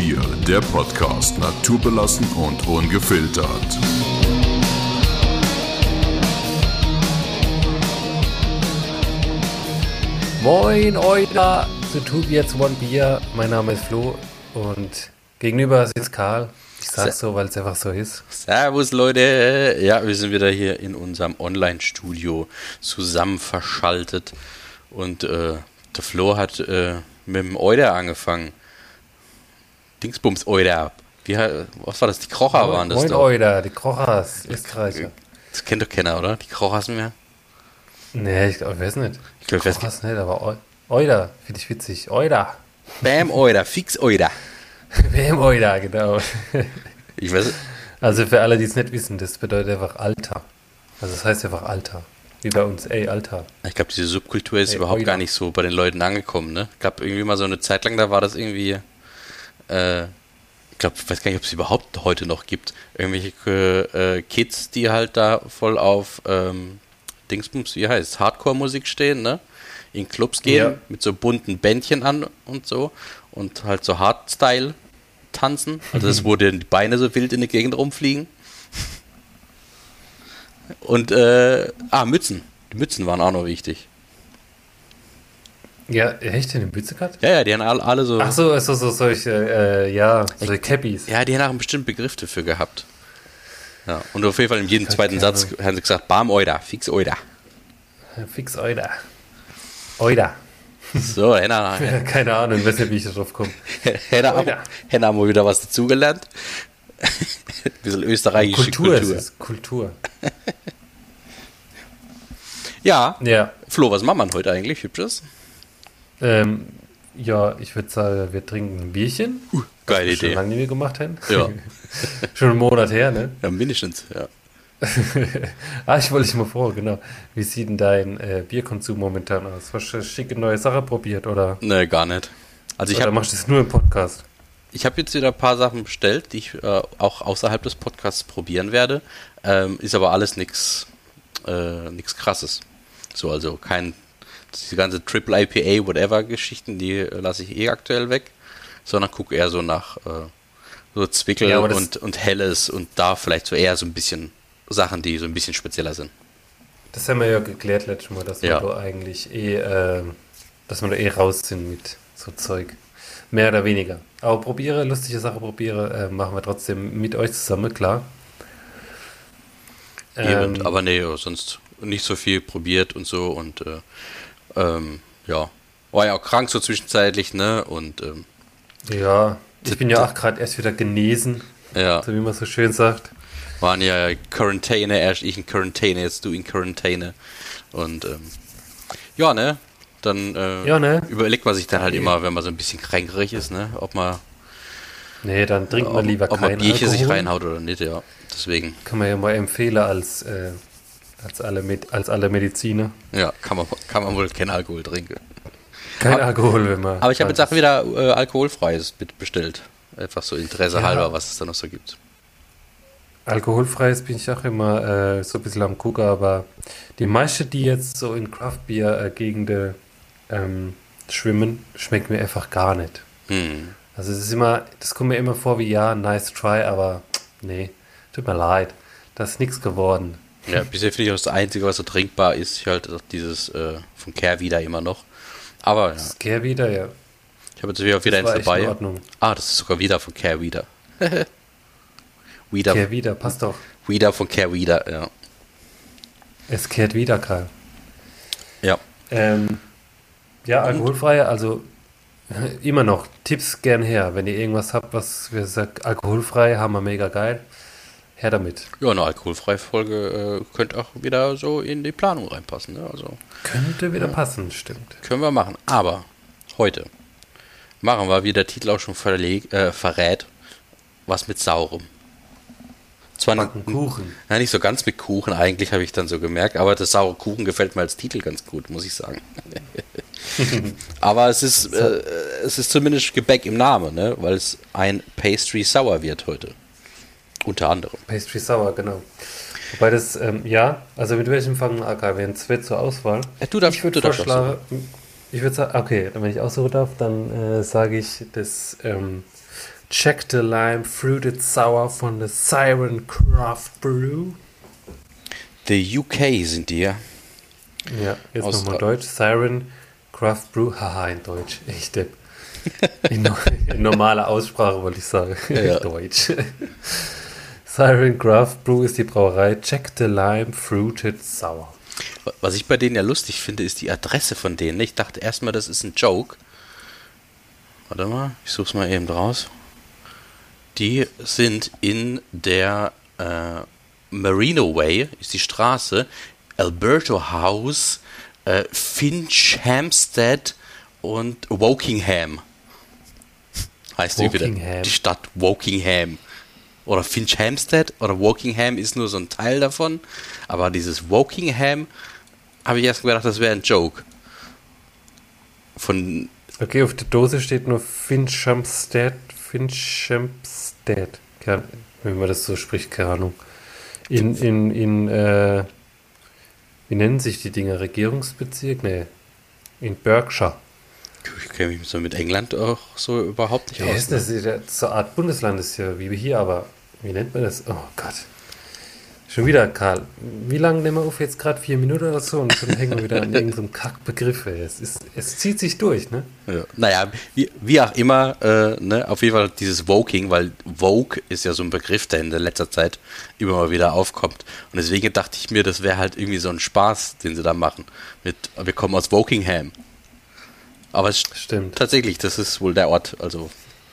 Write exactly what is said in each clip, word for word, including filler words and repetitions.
Bier, der Podcast, naturbelassen und ungefiltert. Moin, Oida, zu Two Beers, One Bier. Mein Name ist Flo und gegenüber sitzt Karl. Ich sag's so, weil es einfach so ist. Servus, Leute. Ja, wir sind wieder hier in unserem Online-Studio zusammen verschaltet. Und äh, der Flo hat äh, mit dem Euder angefangen. Dingsbums Euder. Wie, was war das? Die Krocher Moin, waren das Moin, doch. Euder, die Krochers, Österreicher. Das kennt doch keiner, oder? Die Krochers mehr? Nee, ich, ich weiß nicht. Ich glaub, ich weiß Krochers nicht, aber Eu- Euder, finde ich witzig. Euder. Bam Euder, fix Euder. Wem Euder, genau. Ich weiß. Also für alle, die es nicht wissen, das bedeutet einfach Alter. Also das heißt einfach Alter. Wie bei uns, ey, Alter. Ich glaube, diese Subkultur ist Ey, überhaupt Euder. gar nicht so bei den Leuten angekommen, ne? Ich glaube, irgendwie mal so eine Zeit lang, da war das irgendwie, äh, ich glaube, ich weiß gar nicht, ob es überhaupt heute noch gibt. Irgendwelche äh, Kids, die halt da voll auf ähm, Dingsbums, wie heißt Hardcore-Musik stehen, ne? In Clubs gehen, Ja. mit so bunten Bändchen an und so und halt so Hardstyle tanzen. Also das, wo die Beine so wild in der Gegend rumfliegen. Und, äh, ah, Mützen. Die Mützen waren auch noch wichtig. Ja, echt in den Mütze gehabt? Ja, ja, die haben alle, alle so. Ach so, so, so solche, äh, ja, solche Cappies. Ja, die haben auch einen bestimmten Begriff dafür gehabt. Ja, und auf jeden Fall in jedem Ich zweiten keine Satz Ahnung. haben sie gesagt, Bam Euda, fix Euda. Fix Euder. Euder. So, Henna, Keine Ahnung, weiß nicht, wie ich da drauf komme. Henna, Euda. Henna haben wir wieder was dazugelernt. Ein bisschen österreichische Kultur, Kultur. ist es, Kultur. Ja, Ja, Flo, was machen wir heute eigentlich? Hübsches? ähm, ja, ich würde sagen, wir trinken ein Bierchen. Geile was wir schon Idee. lange nicht mehr gemacht haben. Ja. Schon einen Monat her, ne? Ja, mindestens, ja. ah, ich wollte dich mal vor, genau. Wie sieht denn dein äh, Bierkonsum momentan aus? Hast du schicke neue Sache probiert oder, Nee, gar nicht. Also ich oder habe machst du es nur im Podcast? ich hab jetzt wieder ein paar Sachen bestellt, die ich äh, auch außerhalb des Podcasts probieren werde. Ähm, ist aber alles nichts äh, nix Krasses. So, also kein, diese ganze Triple I P A, whatever Geschichten, die äh, lasse ich eh aktuell weg, sondern gucke eher so nach äh, so Zwickel Ja, aber das- und, und Helles und da vielleicht so eher so ein bisschen Sachen, die so ein bisschen spezieller sind. Das haben wir ja geklärt letztes Mal, dass Ja. wir da eigentlich eh, äh, dass wir da eh raus sind mit so Zeug. Mehr oder weniger. Aber probiere, lustige Sache probiere, äh, machen wir trotzdem mit euch zusammen, klar. Eben, Ähm, aber nee, sonst nicht so viel probiert und so und äh, ähm, ja, war ja auch krank so zwischenzeitlich, ne, und ähm, Ja, ich bin ja auch gerade erst wieder genesen, ja, so wie man so schön sagt. waren ja Quarantäne, erst ich in Quarantäne, jetzt du in Quarantäne und ähm, ja, ne, dann äh, Ja, ne? überlegt man sich dann halt Okay. immer, wenn man so ein bisschen kränkerig ist, ne, ob man, Nee, dann trinkt man ob, lieber ob man kein Bierchen sich Alkohol. reinhaut oder nicht, ja, deswegen, Kann man ja mal empfehlen als, äh, als, alle, Med als alle Mediziner. ja, kann man, kann man wohl keinen Alkohol trinken. Kein Aber- Alkohol, wenn man... Aber ich habe jetzt auch wieder äh, alkoholfreies mit bestellt. Einfach so Interesse Ja. halber, was es da noch so gibt. Alkoholfreies bin ich auch immer äh, so ein bisschen am gucken, aber die meisten, die jetzt so in Craft-Bier-Gegenden ähm, schwimmen, schmeckt mir einfach gar nicht. Hm. Also es ist immer, das kommt mir immer vor wie, ja, nice try, aber nee, tut mir leid, das ist nichts geworden. Ja, bisher finde ich auch das Einzige, was so trinkbar ist, halt auch dieses äh, von Care wieder immer noch. Aber ja, Das Care wieder, ja. ich habe jetzt wieder, wieder Das war eins echt dabei. in Ordnung. Ah, das ist sogar wieder von Care wieder. wieder, Care wieder, passt doch. wieder von Care wieder, ja. Es kehrt wieder, Karl. Ja, Ähm, ja, alkoholfrei, also immer noch Tipps gern her. Wenn ihr irgendwas habt, was wir sagt, alkoholfrei, haben wir mega geil. Her damit. ja, eine alkoholfreie Folge äh, könnte auch wieder so in die Planung reinpassen. Ne? Also Könnte wieder passen, stimmt. können wir machen. Aber heute machen wir, wie der Titel auch schon verleg, äh, verrät, was mit Saurem. Zwar Backen nicht, Kuchen. ja, nicht so ganz mit Kuchen, eigentlich habe ich dann so gemerkt, aber das saure Kuchen gefällt mir als Titel ganz gut, muss ich sagen. Aber es ist, äh, es ist zumindest Gebäck im Namen, ne? Weil es ein Pastry Sour wird heute. Unter anderem. Pastry Sour, genau. Wobei das, ähm, ja, also mit welchem fangen wir an? Wir haben zwei zur Auswahl. Ja, du darfst, Ich würde du darfst vorschlagen, ich würde sagen, okay, wenn ich aussuchen darf, dann äh, sage ich das ähm, Check the Lime Fruited Sour von der Siren Craft Brew. The U K sind die, ja. Ja, jetzt Aus- nochmal Deutsch. Siren Craft Brew. Haha, in Deutsch. Ich depp. In, no in normaler Aussprache wollte ich sagen. Ja. Deutsch. Siren Craft Brew ist die Brauerei. Check the Lime Fruited Sour. Was ich bei denen ja lustig finde, ist die Adresse von denen. Ich dachte erstmal, das ist ein Joke. Warte mal, ich such's mal eben raus. Die sind in der äh, Merino Way, ist die Straße, Alberto House, äh, Finch, Hampstead und Wokingham. Heißt die wieder? Wokingham. Die Stadt Wokingham. Oder Finch Hampstead oder Wokingham ist nur so ein Teil davon. Aber dieses Wokingham habe ich erst gedacht, das wäre ein Joke. Von. Okay, auf der Dose steht nur Finchampstead. Finchampstead. Keine- Wenn man das so spricht, keine Ahnung. In, in, in, äh, wie nennen sich die Dinger? Regierungsbezirk? Nee. In Berkshire. Ich kenne mich so mit England auch so überhaupt nicht Ja, aus. ist das ist ja so eine Art Bundesland ist ja wie hier, aber wie nennt man das? Oh Gott. Schon wieder, Karl. Wie lange nehmen wir auf? Jetzt gerade vier Minuten oder so und schon hängen wir wieder an irgendeinem Kackbegriff. ey. Es, ist, es zieht sich durch, ne? Ja. Naja, wie, wie auch immer, äh, ne, auf jeden Fall dieses Woking, weil Vogue ist ja so ein Begriff, der in der letzter Zeit immer mal wieder aufkommt. Und deswegen dachte ich mir, das wäre halt irgendwie so ein Spaß, den sie da machen. Mit, wir kommen aus Wokingham. Aber es Stimmt. tatsächlich, das ist wohl der Ort, also.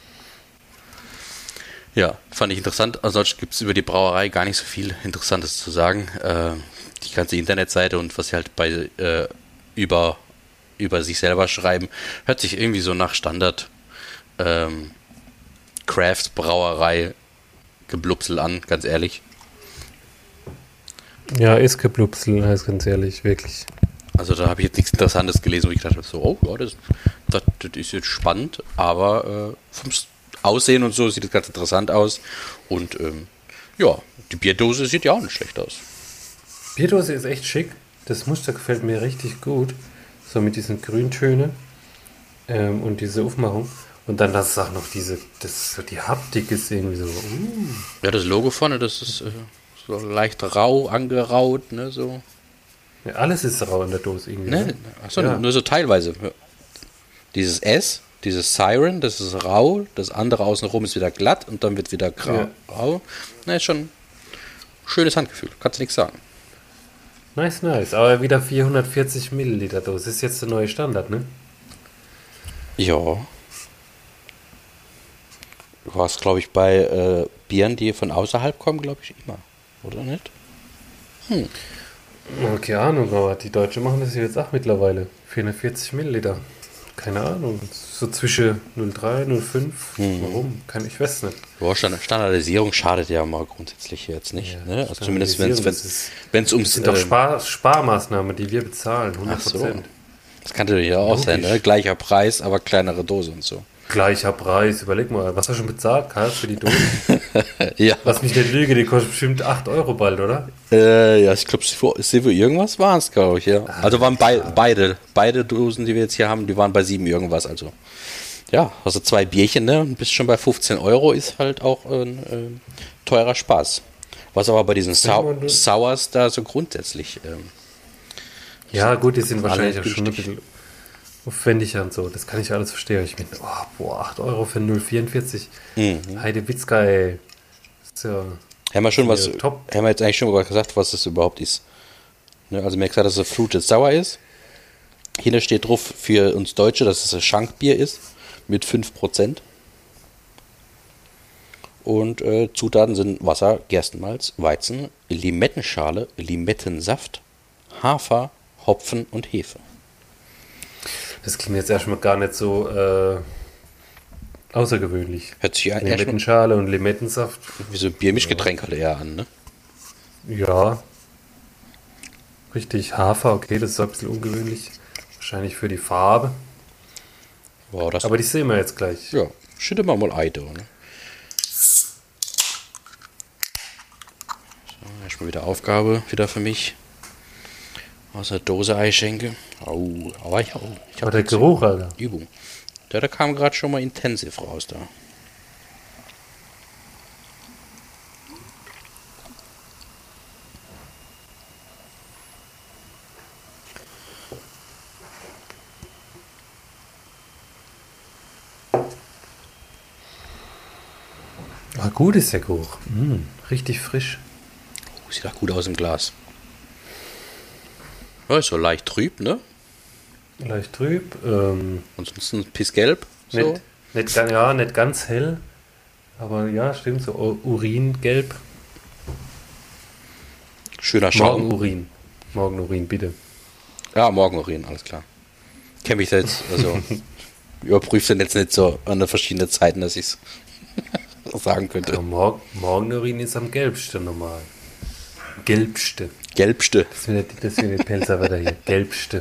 Ja, fand ich interessant. Ansonsten gibt es über die Brauerei gar nicht so viel Interessantes zu sagen. Äh, die ganze Internetseite und was sie halt bei äh, über, über sich selber schreiben, hört sich irgendwie so nach Standard ähm, Craft-Brauerei geblupsel an, ganz ehrlich. Ja, ist geblupsel, heißt ganz ehrlich, wirklich. Also da habe ich jetzt nichts Interessantes gelesen, wo ich gedacht habe, so, oh, ja, das, das, das ist jetzt spannend, aber äh, vom S- Aussehen und so sieht das ganz interessant aus. Und ähm, ja, die Bierdose sieht ja auch nicht schlecht aus. Bierdose ist echt schick. Das Muster gefällt mir richtig gut. So mit diesen Grüntönen ähm, und diese Aufmachung. Und dann das ist auch noch diese, das so die Haptik ist irgendwie so. Uh. Ja, das Logo vorne, das ist äh, so leicht rau angeraut, ne, so. Ja, alles ist rau in der Dose irgendwie. Ne? Achso, Ja. nur so teilweise. Dieses S, dieses Siren, das ist rau, das andere außenrum ist wieder glatt und dann wird wieder grau. Ja. Ne, ist schon ein schönes Handgefühl, kannst du nichts sagen. Nice, nice. Aber wieder vierhundertvierzig Milliliter Dose. Ist jetzt der neue Standard, ne? Ja. Du warst, glaube ich, bei äh, Bieren, die von außerhalb kommen, glaube ich, immer. Oder nicht? Oh, keine Ahnung, aber die Deutschen machen das jetzt auch mittlerweile. vierhundertvierzig Milliliter. Keine Ahnung. So zwischen null Komma drei, null Komma fünf. Mhm. Warum? Kann ich weiß nicht. Ja, Stand- Standardisierung schadet ja mal grundsätzlich jetzt nicht. Ja, ne? Also zumindest wenn Standardisierung, das es ist- wenn's Das ums... sind doch äh, Spar Sparmaßnahmen, die wir bezahlen. hundert Ach so. Prozent. Das kann natürlich ja auch sein, Logisch. ne? Gleicher Preis, aber kleinere Dose und so. Gleicher Preis. Überleg mal, was hast du schon bezahlt, Karl, für die Dose? Ja, Lass mich nicht lügen, die kostet bestimmt acht Euro bald, oder? äh, ja ich glaube, Silver irgendwas waren es, glaube ich, ja. Also waren bei, beide, beide Dosen, die wir jetzt hier haben, die waren bei sieben irgendwas, also. Ja, also zwei Bierchen, ne? Und bist schon bei fünfzehn Euro, ist halt auch ein äh, teurer Spaß. Was aber bei diesen Sau meine, du- Sours da so grundsätzlich. Ähm, Ja, gut, die sind Alle wahrscheinlich auch schon ein günstig. bisschen aufwendiger und so. Das kann ich alles verstehen. Ich bin, oh, boah, acht Euro für null Komma vierundvierzig. Mhm. Heidewitzka, ey. Ist ja, haben wir schon was, Ja, top. haben wir jetzt eigentlich schon mal gesagt, was das überhaupt ist. Ne? Also mir gesagt, dass es Fruited Sour ist. Hier steht drauf für uns Deutsche, dass es ein Schankbier ist mit fünf Prozent. Und äh, Zutaten sind Wasser, Gerstenmalz, Weizen, Limettenschale, Limettensaft, Hafer, Hopfen und Hefe. das klingt jetzt erstmal gar nicht so äh, außergewöhnlich. Hört sich ja erstmal Limettenschale und Limettensaft. wie so ein Biermischgetränk halt eher an, ne? Ja. Richtig, Hafer, okay, das ist ein bisschen ungewöhnlich. Wahrscheinlich für die Farbe. Wow, das Aber die sehen wir jetzt gleich. ja, schütte mal mal Ei da, ne? So, erstmal wieder Aufgabe, wieder für mich. Aus der Dose Eischenke. Au, aber ich, oh, ich Aber habe der Geruch, Alter. Übung. Ja, da kam gerade schon mal intensiv raus da. Aber gut ist der Geruch. Mm, richtig frisch. Oh, sieht auch gut aus im Glas. Ja, ist so leicht trüb, ne? Leicht trüb. Ähm, Ansonsten pissgelb. So. nicht, nicht, ga- ja, nicht ganz hell. Aber ja, stimmt, so U- Uringelb. Schöner Schaum. Morgenurin. Morgenurin, bitte. Ja, Morgenurin, alles klar. Kenne mich da jetzt, also überprüfe den jetzt nicht so an der verschiedenen Zeiten, dass ich es sagen könnte. Ja, Mor Morgenurin ist am gelbsten normal. Gelbste. Gelbste. Das sind die, das sind die Pelzerwetter hier. Gelbste.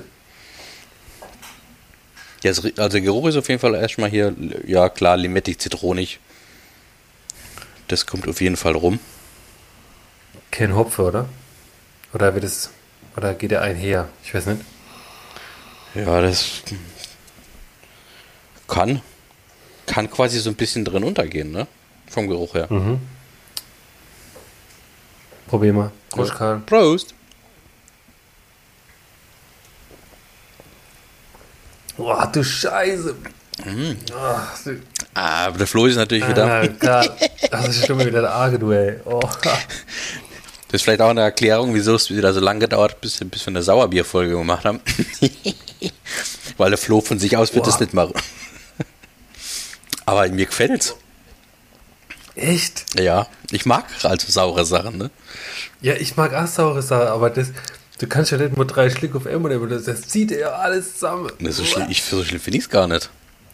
Ja, es rie- also der Geruch ist auf jeden Fall erstmal hier, ja klar, limettig, zitronig. Das kommt auf jeden Fall rum. Kein Hopfe, oder? Oder wird es. Oder geht er einher? Ich weiß nicht. Ja, das kann, kann quasi so ein bisschen drin untergehen, ne? Vom Geruch her. Mhm. Probier mal. Prost, Karl. Prost! Boah, du Scheiße. Mhm. Ach, du, Ah, aber der Flo ist natürlich wieder. ah, Karl. Das ist schon wieder der Arge, du, ey. Oh. Das ist vielleicht auch eine Erklärung, wieso es wieder so lange gedauert hat, bis, bis wir eine Sauerbierfolge gemacht haben. Weil der Flo von sich aus wird Boah. das nicht machen. Aber mir gefällt's. Echt? Ja, ich mag also saure Sachen, ne? Ja, ich mag auch saure Sachen, aber das. Du kannst ja nicht nur drei Schluck auf einmal nehmen, das, das zieht ja alles zusammen. Das ist so schlimm, ich, so schlimm finde ich es gar nicht.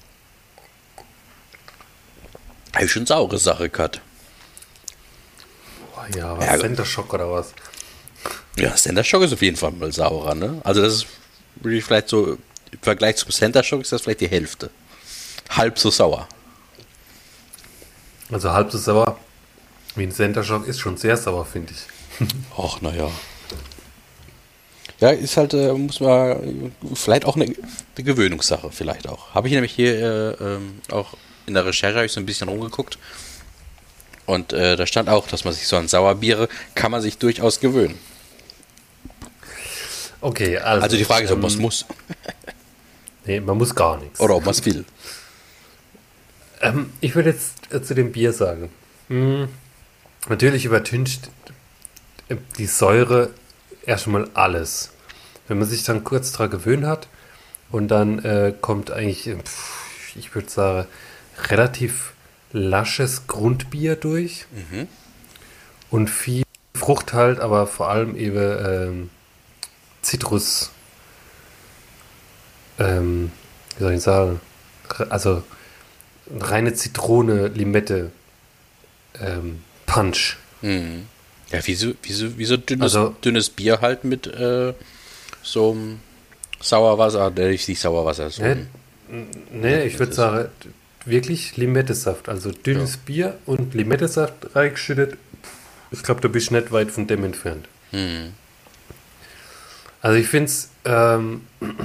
Habe ich schon saure Sache gehabt. Boah, ja, was Ja, Center Shock oder was? Ja, Center Shock ist auf jeden Fall mal saurer, ne? Also das ist wirklich vielleicht so, im Vergleich zum Center Shock ist das vielleicht die Hälfte. Halb so sauer. Also halb so sauer wie ein Center Shock ist schon sehr sauer, finde ich. Ach, naja. Ja, ist halt, äh, muss man, vielleicht auch eine, eine Gewöhnungssache, vielleicht auch. Habe ich nämlich hier äh, ähm, auch in der Recherche habe ich so ein bisschen rumgeguckt. Und äh, da stand auch, dass man sich so an Sauerbiere, kann man sich durchaus gewöhnen. Okay, also. Also die Frage ist, ob ähm, man es muss Nee, man muss gar nichts. oder ob man es will. Ähm, ich würde jetzt äh, zu dem Bier sagen. Hm, natürlich übertüncht äh, die Säure erstmal alles. Wenn man sich dann kurz daran gewöhnt hat und dann äh, kommt eigentlich, äh, pff, ich würde sagen, relativ lasches Grundbier durch Mhm. und viel Frucht halt, aber vor allem eben ähm, Zitrus, ähm, wie soll ich sagen, Re- also reine Zitrone, Limette, ähm, Punch. Mhm. Ja, wieso, wieso, wieso dünnes, Also- dünnes Bier halt mit äh, so einem Sauerwasser, der ist nicht Sauerwasser, so Ne, ein- ne, ich das würde ist- sagen, wirklich Limettesaft. Also dünnes Bier und Limettesaft reingeschüttet. Ich glaube, du bist nicht weit von dem entfernt. Mhm. Also ich finde es, ähm,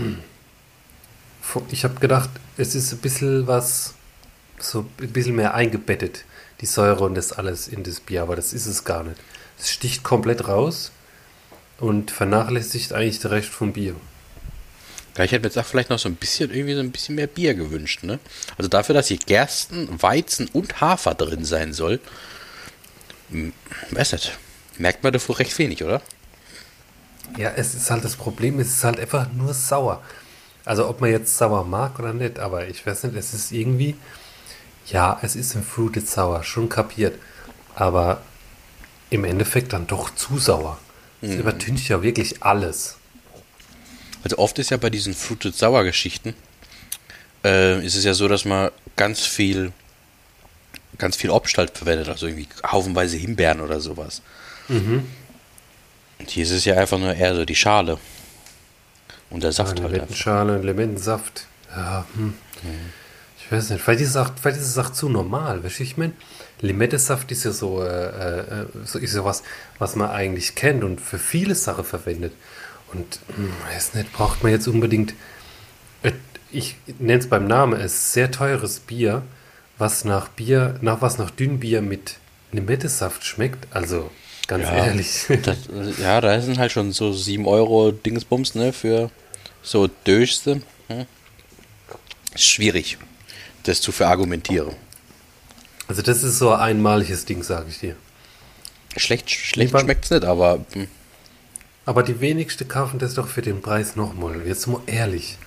ich habe gedacht, es ist ein bisschen was, so ein bisschen mehr eingebettet, die Säure und das alles in das Bier, aber das ist es gar nicht. Es sticht komplett raus und vernachlässigt eigentlich den Rest vom Bier. Ja, ich hätte mir jetzt auch vielleicht noch so ein bisschen, irgendwie so ein bisschen mehr Bier gewünscht, ne? Also dafür, dass hier Gersten, Weizen und Hafer drin sein soll, hm, weiß nicht, merkt man davor recht wenig, oder? Ja, es ist halt das Problem, es ist halt einfach nur sauer. Also ob man jetzt sauer mag oder nicht, aber ich weiß nicht, es ist irgendwie, ja, es ist ein Fruited Sour, schon kapiert, aber im Endeffekt dann doch zu sauer. Es übertüncht ja wirklich alles. Also oft ist ja bei diesen Fruited Sour Geschichten, äh, ist es ja so, dass man ganz viel, ganz viel Obst halt verwendet, also irgendwie haufenweise Himbeeren oder sowas. Und hier ist es ja einfach nur eher so die Schale. Und der Saft halt einfach. Limettenschale, Limettensaft. Ja, hm. Ich weiß nicht, vielleicht ist es auch, vielleicht ist es auch zu normal, weißt du, ich meine, Limettensaft ist ja so, äh, äh, so, ist ja was, was man eigentlich kennt und für viele Sachen verwendet. Und, hm, weiß nicht, braucht man jetzt unbedingt, äh, ich nenne es beim Namen, es ist sehr teures Bier, was nach Bier, nach was nach Dünnbier mit Limettensaft schmeckt, also ganz Ja, ehrlich. Das, ja, da sind halt schon so sieben Euro Dingsbums, ne, für so Döschste. Hm. Ist schwierig, das zu verargumentieren. Also das ist so ein einmaliges Ding, sage ich dir. Schlecht, schlecht Lieber- schmeckt's nicht, aber hm, Aber die wenigsten kaufen das doch für den Preis nochmal. Jetzt mal ehrlich.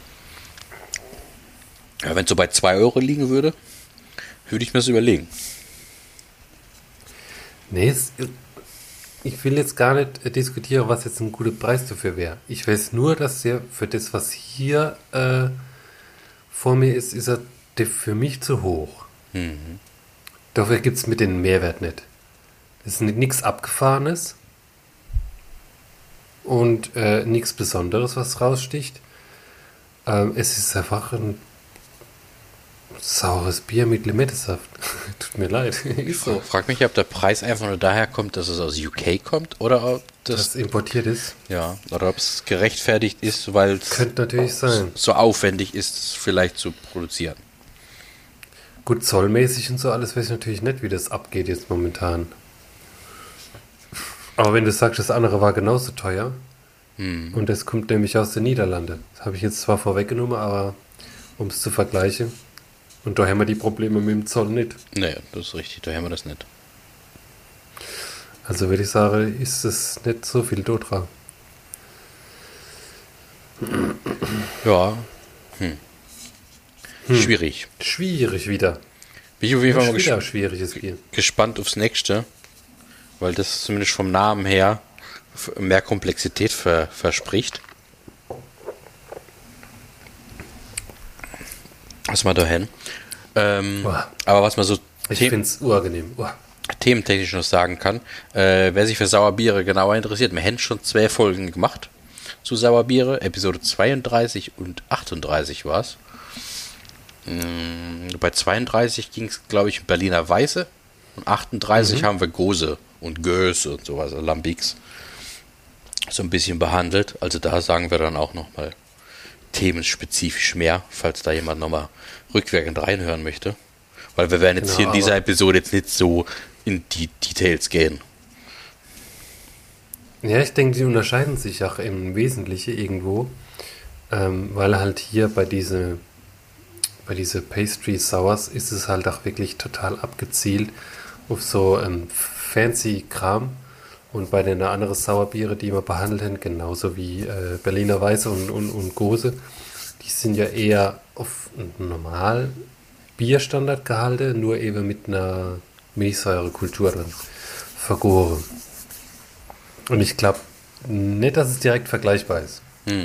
ja, wenn es so bei zwei Euro liegen würde, würde ich mir das überlegen. Nee, es, ich will jetzt gar nicht äh, diskutieren, was jetzt ein guter Preis dafür wäre. Ich weiß nur, dass der für das, was hier äh, vor mir ist, ist er der für mich zu hoch. Mhm. Dafür gibt es mit den Mehrwert nicht. Es ist nichts Abgefahrenes und äh, nichts Besonderes, was raussticht. Ähm, es ist einfach ein saures Bier mit Limettensaft. Tut mir leid, ist so. Frag mich, ob der Preis einfach nur daher kommt, dass es aus U K kommt oder ob das, Das importiert ist. ja, oder ob es gerechtfertigt ist, weil es Könnte natürlich sein. so aufwendig ist, es vielleicht zu produzieren. Gut, zollmäßig und so alles weiß ich natürlich nicht, wie das abgeht jetzt momentan. Aber wenn du sagst, das andere war genauso teuer und das kommt nämlich aus den Niederlanden. Das habe ich jetzt zwar vorweggenommen, aber um es zu vergleichen. Und da haben wir die Probleme mit dem Zoll nicht. Nee, das ist richtig, da haben wir das nicht. Also würde ich sagen, ist es nicht so viel dort dran. Ja, hm. Schwierig. Schwierig wieder. Bin ich auf jeden Fall mal wieder ges schwieriges Bier. gespannt aufs nächste, weil das zumindest vom Namen her f- mehr Komplexität ver verspricht. Was mal dahin. Ähm, Boah. aber was man so Ich the finde es urangenehm. Uah. thementechnisch noch sagen kann, äh, wer sich für Sauerbiere genauer interessiert, wir haben schon zwei Folgen gemacht zu Sauerbiere, Episode zweiunddreißig und achtunddreißig war es. Mm, bei zweiunddreißig ging es, glaube ich, um Berliner Weiße und achtunddreißig haben wir Gose und Göse und sowas, also Lambics, so ein bisschen behandelt. Also da sagen wir dann auch nochmal themenspezifisch mehr, falls da jemand nochmal rückwirkend reinhören möchte. Weil wir werden jetzt Genau, hier in dieser aber- Episode jetzt nicht so in die Details gehen. Ja, ich denke, die unterscheiden sich auch im Wesentlichen irgendwo, ähm, weil halt hier bei diese, bei diese Pastry Sours ist es halt auch wirklich total abgezielt auf so ähm, fancy Kram und bei den anderen Sauerbiere, die wir behandelt haben, genauso wie äh, Berliner Weiße und, und, und Gose, die sind ja eher auf einen normal Bierstandard gehalten, nur eben mit einer Milchsäurekultur drin vergoren. Und ich glaube nicht, dass es direkt vergleichbar ist.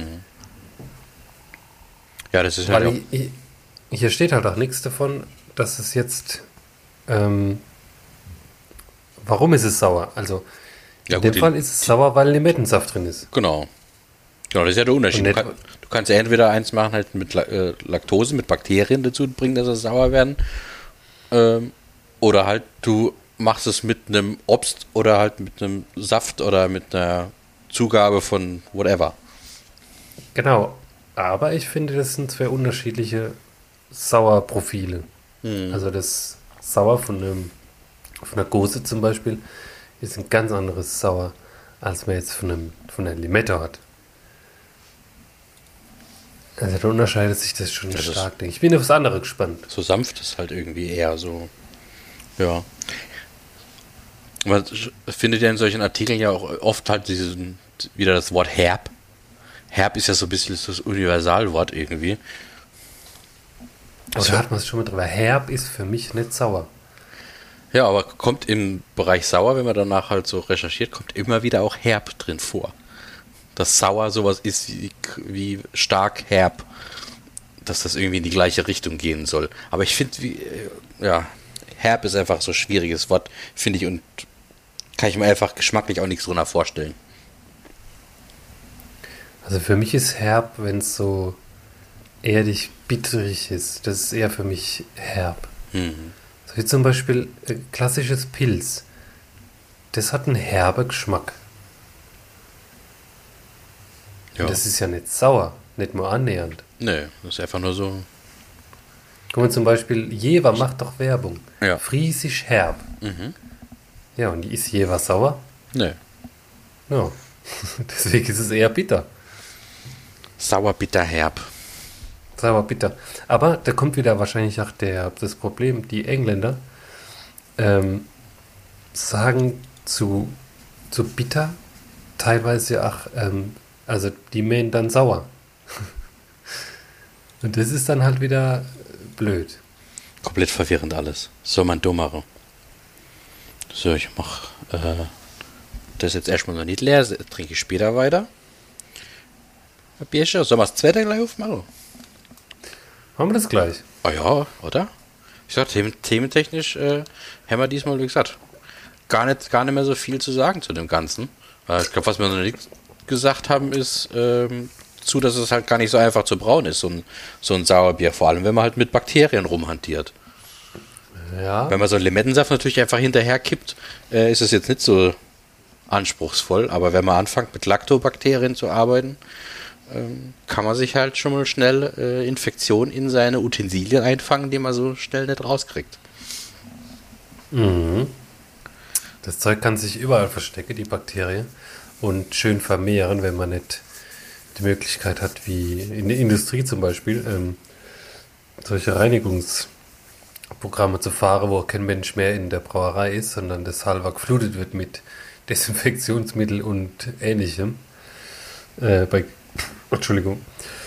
Ja, das ist halt auch, Weil ich, ich, hier steht halt auch nichts davon, dass es jetzt. Ähm, warum ist es sauer? Also, Ja, in gut, dem die- Fall ist es sauer, weil Limettensaft drin ist. genau. Genau, das ist ja der Unterschied. Und Du, nicht- kann, du kannst ja entweder eins machen, halt mit La äh, Laktose, mit Bakterien dazu bringen, dass es sauer werden. Ähm, oder halt du machst es mit einem Obst oder halt mit einem Saft oder mit einer Zugabe von whatever. Genau. Aber ich finde, das sind zwei unterschiedliche Sauerprofile. Also, das Sauer von, einem, von einer Gose zum Beispiel ist ein ganz anderes Sauer, als man jetzt von, einem, von einer Limette hat. Also, da unterscheidet sich das schon Das ist- stark, denke ich. Ich bin aufs andere gespannt. So sanft ist halt irgendwie eher so. Ja. Man findet ja in solchen Artikeln ja auch oft halt diesen, wieder das Wort herb. Herb ist ja so ein bisschen das Universalwort irgendwie. Aber Also- da hat man es schon mal drüber. Herb ist für mich nicht sauer. Ja, aber kommt im Bereich sauer, wenn man danach halt so recherchiert, kommt immer wieder auch herb drin vor. Dass sauer sowas ist wie, wie stark herb. Dass das irgendwie in die gleiche Richtung gehen soll. Aber ich finde, wie, äh, ja, herb ist einfach so ein schwieriges Wort, finde ich, und kann ich mir einfach geschmacklich auch nichts drunter vorstellen. Also für mich ist herb, wenn es so erdig bitterig ist. Das ist eher für mich herb. Mhm. So wie zum Beispiel äh, klassisches Pilz. Das hat einen herben Geschmack. Ja. Und das ist ja nicht sauer, nicht mal annähernd. Nee, das ist einfach nur so. Guck mal zum Beispiel, Jever macht doch Werbung. Ja. Friesisch herb. Mhm. Ja, und ist Jever sauer? Nee. Ja. Deswegen ist es eher bitter. Sauer, bitter, herb. Sauer bitter. Aber da kommt wieder wahrscheinlich auch der, das Problem, die Engländer ähm, sagen zu, zu bitter, teilweise auch, ähm, also die mähen dann sauer. Und das ist dann halt wieder blöd. Komplett verwirrend alles. Soll man dummere. So, ich mach äh, das jetzt erstmal noch nicht leer, trinke ich später weiter. Ein Bierchen, sollen wir das zweite gleich aufmachen? Machen wir das gleich? Ah ja, oder? Ich sag, themen, thementechnisch äh, haben wir diesmal, wie gesagt, gar nicht, gar nicht mehr so viel zu sagen zu dem Ganzen. Äh, ich glaube, was wir noch nicht gesagt haben, ist ähm, zu, dass es halt gar nicht so einfach zu brauen ist, so ein, so ein Sauerbier. Vor allem, wenn man halt mit Bakterien rumhantiert. Ja. Wenn man so einen Limettensaft natürlich einfach hinterher kippt, äh, ist es jetzt nicht so anspruchsvoll. Aber wenn man anfängt, mit Lactobakterien zu arbeiten, ähm, kann man sich halt schon mal schnell äh, Infektionen in seine Utensilien einfangen, die man so schnell nicht rauskriegt. Mhm. Das Zeug kann sich überall verstecken, die Bakterien, und schön vermehren, wenn man nicht die Möglichkeit hat, wie in der Industrie zum Beispiel, ähm, solche Reinigungsprogramme zu fahren, wo kein Mensch mehr in der Brauerei ist, sondern das halber geflutet wird mit Desinfektionsmittel und Ähnlichem. Äh, bei, Entschuldigung.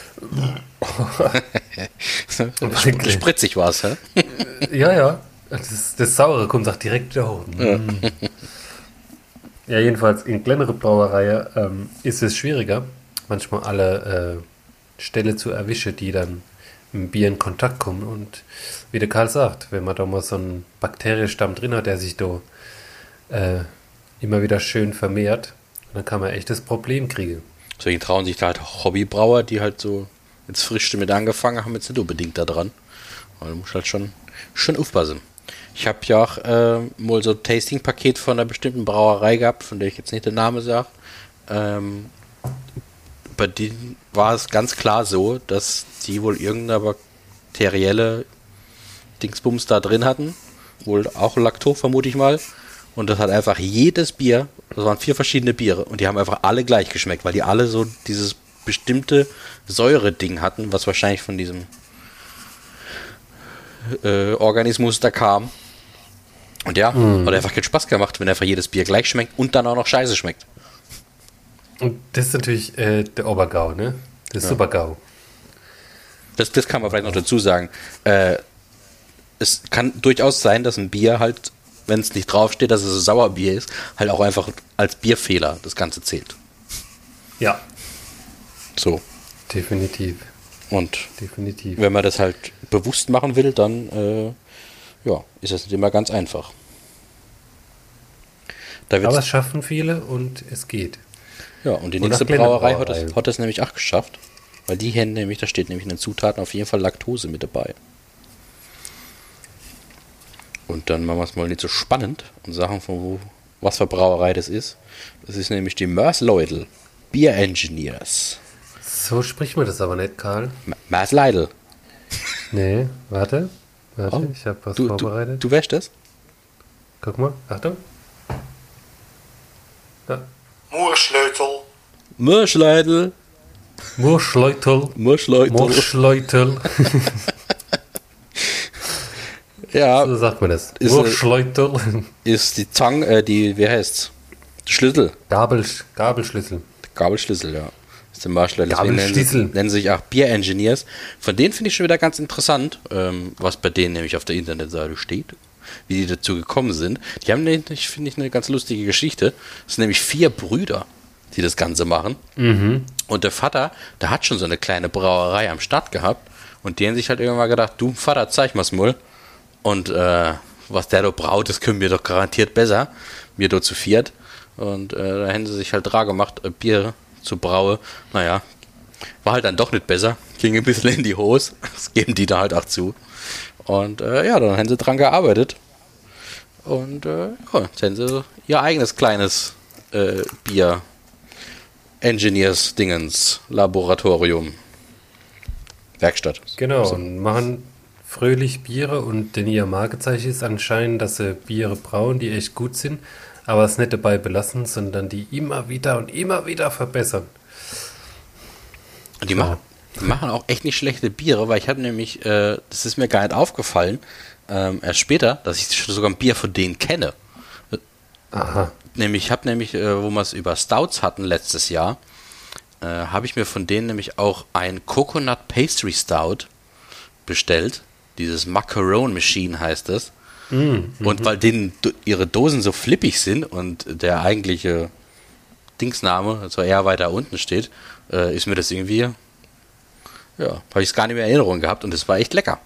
Sp- Spritzig war es, hä? Ja, ja. Das, das Saure kommt auch direkt wieder hoch. Ja. Mm. Ja, jedenfalls in kleineren Brauereien ähm, ist es schwieriger, manchmal alle äh, Ställe zu erwischen, die dann mit dem Bier in Kontakt kommen. Und wie der Karl sagt, wenn man da mal so einen Bakterienstamm drin hat, der sich da äh, immer wieder schön vermehrt, dann kann man echt das Problem kriegen. Deswegen trauen sich da halt Hobbybrauer, die halt so jetzt frisch damit angefangen haben, jetzt nicht unbedingt da dran. Aber du musst halt schon, schon aufpassen. Ich habe ja auch äh, mal so ein Tasting-Paket von einer bestimmten Brauerei gehabt, von der ich jetzt nicht den Namen sage. Ähm, bei denen war es ganz klar so, dass die wohl irgendeine bakterielle Dingsbums da drin hatten. Wohl auch Lacto, vermute ich mal. Und das hat einfach jedes Bier, das waren vier verschiedene Biere, und die haben einfach alle gleich geschmeckt, weil die alle so dieses bestimmte Säure-Ding hatten, was wahrscheinlich von diesem äh, Organismus da kam. Und ja, mm. hat einfach keinen Spaß gemacht, wenn einfach jedes Bier gleich schmeckt und dann auch noch scheiße schmeckt. Und das ist natürlich äh, der Obergau, ne? Das Ja. Super-GAU. Das, das kann man vielleicht noch dazu sagen. Äh, es kann durchaus sein, dass ein Bier halt, wenn es nicht draufsteht, dass es ein Sauerbier ist, halt auch einfach als Bierfehler das Ganze zählt. Ja, So. definitiv. Und Definitiv. wenn man das halt bewusst machen will, dann äh, ja, ist das nicht immer ganz einfach. Da Aber wird's, es schaffen viele und es geht. ja, und die Und nächste nach kleinen Brauerei hat Brauereien. das, hat das nämlich auch geschafft. Weil die haben nämlich, da steht nämlich in den Zutaten auf jeden Fall Laktose mit dabei. Und dann machen wir es mal nicht so spannend und sagen, von wo, was für Brauerei das ist. Das ist nämlich die Mersleudel Beer Engineers. So spricht man das aber nicht, Karl. M- Mersleudel. Nee, warte. Warte, Oh, ich habe was Du, du, vorbereitet. du weißt das? Guck mal, Achtung. Ja. Moersleutel, Mersleudel. Murschleutel. Mersleudel. Murschleutel. Ja, So sagt man das. Ist Murschleutel. ist die Zang, äh, die, wie heißt's? Schlüssel. Gabel, Gabelschlüssel. Gabelschlüssel, ja. Das ist der Marshall. Deswegen nennen Gabelschlüssel. sie, nennen sie sich auch Beer Engineers. Von denen finde ich schon wieder ganz interessant, ähm, was bei denen nämlich auf der Internetseite steht, wie die dazu gekommen sind. Die haben nämlich, finde ich, eine ganz lustige Geschichte. Es sind nämlich vier Brüder, die das Ganze machen. Mhm. Und der Vater, der hat schon so eine kleine Brauerei am Start gehabt. Und die haben sich halt irgendwann gedacht, du Vater, zeig mal's mal. Und äh, was der da braut, das können wir doch garantiert besser. Wir da zu viert. Und äh, da haben sie sich halt dran gemacht, äh, Bier zu brauen. Naja, war halt dann doch nicht besser. Ging ein bisschen in die Hose. Das geben die da halt auch zu. Und äh, ja, dann haben sie dran gearbeitet. Und äh, ja, jetzt haben sie ihr eigenes kleines äh, Bier Engineers Dingens Laboratorium Werkstatt. Genau, So. und machen fröhlich Biere, und denn ihr Markezeichen ist anscheinend, dass sie Biere brauen, die echt gut sind, aber es nicht dabei belassen, sondern die immer wieder und immer wieder verbessern. Und die machen, die machen auch echt nicht schlechte Biere, weil ich habe nämlich, äh, das ist mir gar nicht aufgefallen, ähm, erst später, dass ich sogar ein Bier von denen kenne. Aha. Nämlich, ich habe nämlich, äh, wo wir es über Stouts hatten letztes Jahr, äh, habe ich mir von denen nämlich auch ein Coconut Pastry Stout bestellt. Dieses Macaron Machine heißt es. Mm, und weil denen do- ihre Dosen so flippig sind und der eigentliche Dingsname so eher weiter unten steht, äh, ist mir das irgendwie, ja, habe ich es gar nicht mehr in Erinnerung gehabt und es war echt lecker.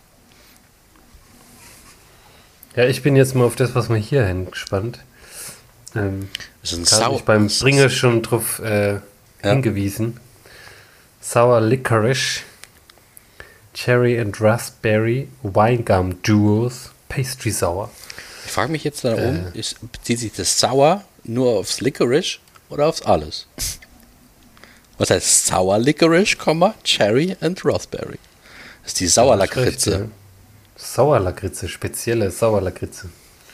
Ja, ich bin jetzt mal auf das, was wir hier hin gespannt. Ähm, Das ist ein Karl hat Sau. mich beim Bringer schon drauf äh, Ja. hingewiesen. Sour Licorice, Cherry and Raspberry, Wine Gum Duos, Pastry Sour. Ich frage mich jetzt darum, ist, bezieht sich das Sauer nur aufs Licorice oder aufs alles? Was heißt Sour Licorice, Cherry and Raspberry? Das ist die Sauerlakritze. Ja. Sauerlakritze, spezielle Sauerlakritze.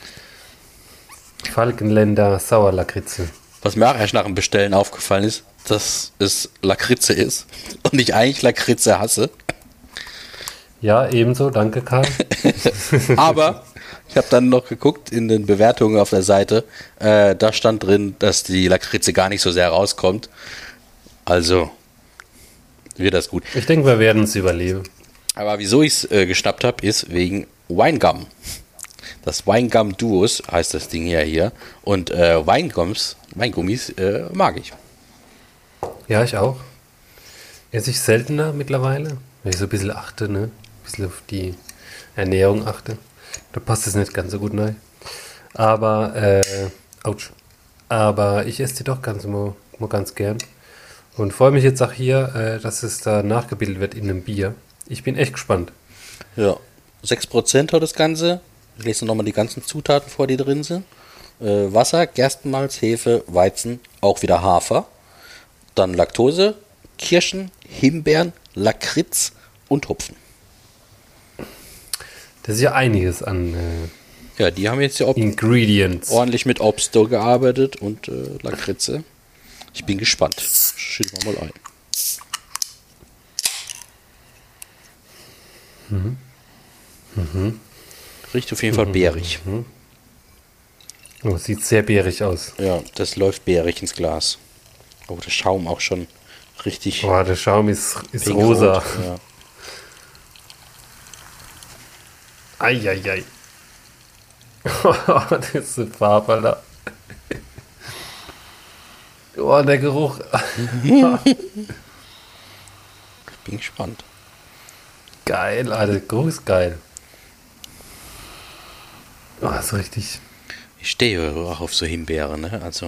Falkenländer Sauerlakritze. Was mir auch erst nach dem Bestellen aufgefallen ist, dass es Lakritze ist und ich eigentlich Lakritze hasse. Ja, ebenso, danke Karl. Aber ich habe dann noch geguckt in den Bewertungen auf der Seite, äh, da stand drin, dass die Lakritze gar nicht so sehr rauskommt. Also wird das gut. Ich denke, wir werden es überleben. Aber wieso ich es äh, geschnappt habe, ist wegen Winegum. Das Winegum Duos heißt das Ding ja hier. Und äh, Weingums, Weingummis äh, mag ich. Ja, ich auch. Esse ich seltener mittlerweile, wenn ich so ein bisschen achte, ne? Ein bisschen auf die Ernährung achte. Da passt es nicht ganz so gut rein. Aber, äh, ouch. Aber ich esse die doch ganz mal, mal ganz gern. Und freue mich jetzt auch hier, äh, dass es da nachgebildet wird in einem Bier. Ich bin echt gespannt. Ja, sechs Prozent hat das Ganze. Ich lese nochmal die ganzen Zutaten vor, die drin sind. Äh, Wasser, Gerstenmalz, Hefe, Weizen, auch wieder Hafer. Dann Laktose, Kirschen, Himbeeren, Lakritz und Hopfen. Das ist ja einiges an äh, Ja, die haben jetzt ja ob- Ingredients. ordentlich mit Obst gearbeitet und äh, Lakritze. Ich bin gespannt. Schütten wir mal ein. Mhm. Mhm. Riecht auf jeden Fall beerig. Oh, sieht sehr beerig aus. Ja, das läuft beerig ins Glas. Oh, der Schaum auch schon richtig Boah, der Schaum ist, ist pinkrot. rosa. Ja. Eieiei. Das ist eine Farbe, Alter. Oh, der Geruch. Bin gespannt. Geil, Alter. Der Geruch ist geil. Oh, ist richtig. Ich stehe auch auf so Himbeere, ne? Also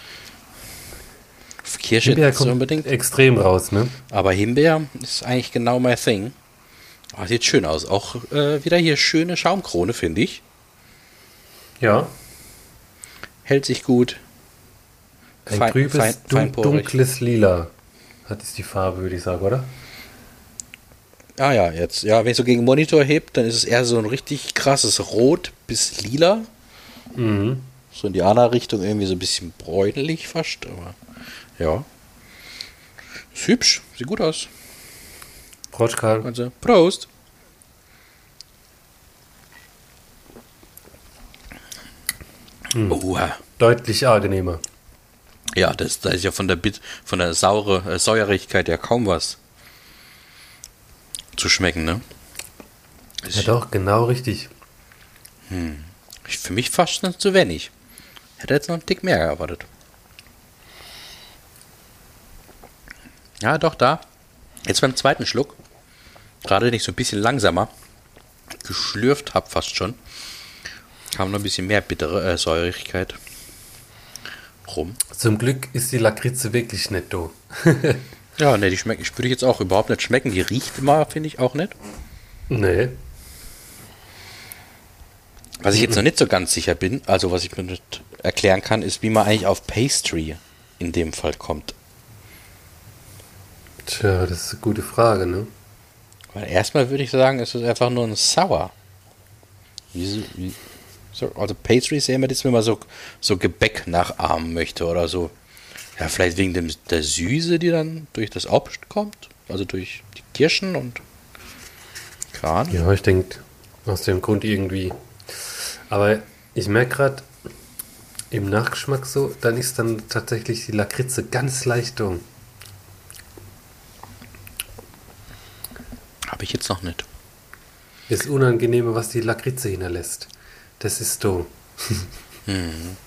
auf Kirsche Himbeer nicht so kommt unbedingt. extrem raus, ne? Aber Himbeer ist eigentlich genau mein Thing. Oh, sieht schön aus. Auch äh, wieder hier schöne Schaumkrone, finde ich. Ja. Hält sich gut. Ein Fein- trübes, fein- dun feinporig. dunkles Lila. Hat es die Farbe, würde ich sagen, oder? Ah ja, jetzt. Ja, wenn ich so gegen den Monitor heb, dann ist es eher so ein richtig krasses Rot bis Lila. Mhm. So in die andere Richtung irgendwie so ein bisschen bräunlich fast, aber ja. Ist hübsch, sieht gut aus. Prost, Karl. Also, Prost! Mhm. Oha. Deutlich angenehmer. Ja, das, da ist ja von der Bit, von der saure äh, Säuerigkeit ja kaum was zu schmecken, ne? Ja doch, genau richtig. Ich, für mich fast schon zu wenig. Hätte jetzt noch einen Tick mehr erwartet. Ja, doch, da. Jetzt beim zweiten Schluck. Gerade wenn ich so ein bisschen langsamer geschlürft habe, fast schon, kam noch ein bisschen mehr bittere äh, Säurigkeit rum. Zum Glück ist die Lakritze wirklich nicht do. Ja, ne, die schmeckt, ich würde jetzt auch überhaupt nicht schmecken. Die riecht immer, finde ich auch nicht. Nee. Was ich jetzt noch nicht so ganz sicher bin, also was ich mir nicht erklären kann, ist, wie man eigentlich auf Pastry in dem Fall kommt. Tja, das ist eine gute Frage, ne? Weil erstmal würde ich sagen, es ist einfach nur ein Sour. Wie, wie, so, also Pastry ist ja immer das, wenn man so, so Gebäck nachahmen möchte oder so. Ja, vielleicht wegen dem, der Süße, die dann durch das Obst kommt. Also durch die Kirschen und Kran. Ja, ich denke, Aus dem Grund irgendwie. Aber ich merke gerade, im Nachgeschmack so, dann ist dann tatsächlich die Lakritze ganz leicht dumm. Habe ich jetzt noch nicht. Das Unangenehme, was die Lakritze hinterlässt. Das ist dumm. Hm.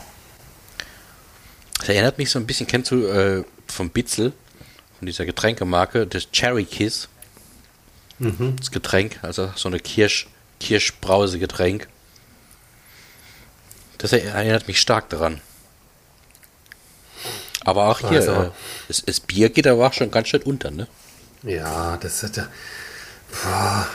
Das erinnert mich so ein bisschen, kennst du äh, vom Bitzel, von dieser Getränkemarke, das Cherry Kiss. Mhm. Das Getränk, also so eine Kirsch, Kirschbrause-Getränk. Das erinnert mich stark daran. Aber auch hier, Also, äh, das, das Bier geht aber auch schon ganz schön unter, ne? ja, das ist ja. Boah.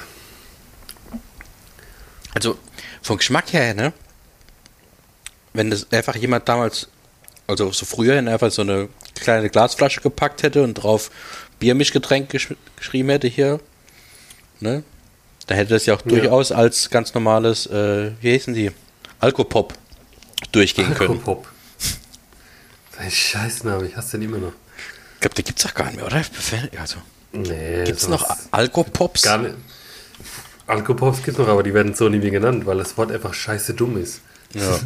Also vom Geschmack her, ne? Wenn das einfach jemand damals, also so früher, einfach so eine kleine Glasflasche gepackt hätte und drauf Biermischgetränk gesch geschrieben hätte hier, ne? Da hätte das ja auch Ja. durchaus als ganz normales, äh, wie heißen die? Alkopop durchgehen können. Alkopop. Ein Scheißname, ich hasse den immer noch. Ich glaube, den gibt's doch gar nicht mehr, oder? Also, Nee, gibt's sowas- noch Alkopops? Gar nicht. Alkopops gibt es noch, aber die werden so nie mehr genannt, weil das Wort einfach scheiße dumm ist. Ja.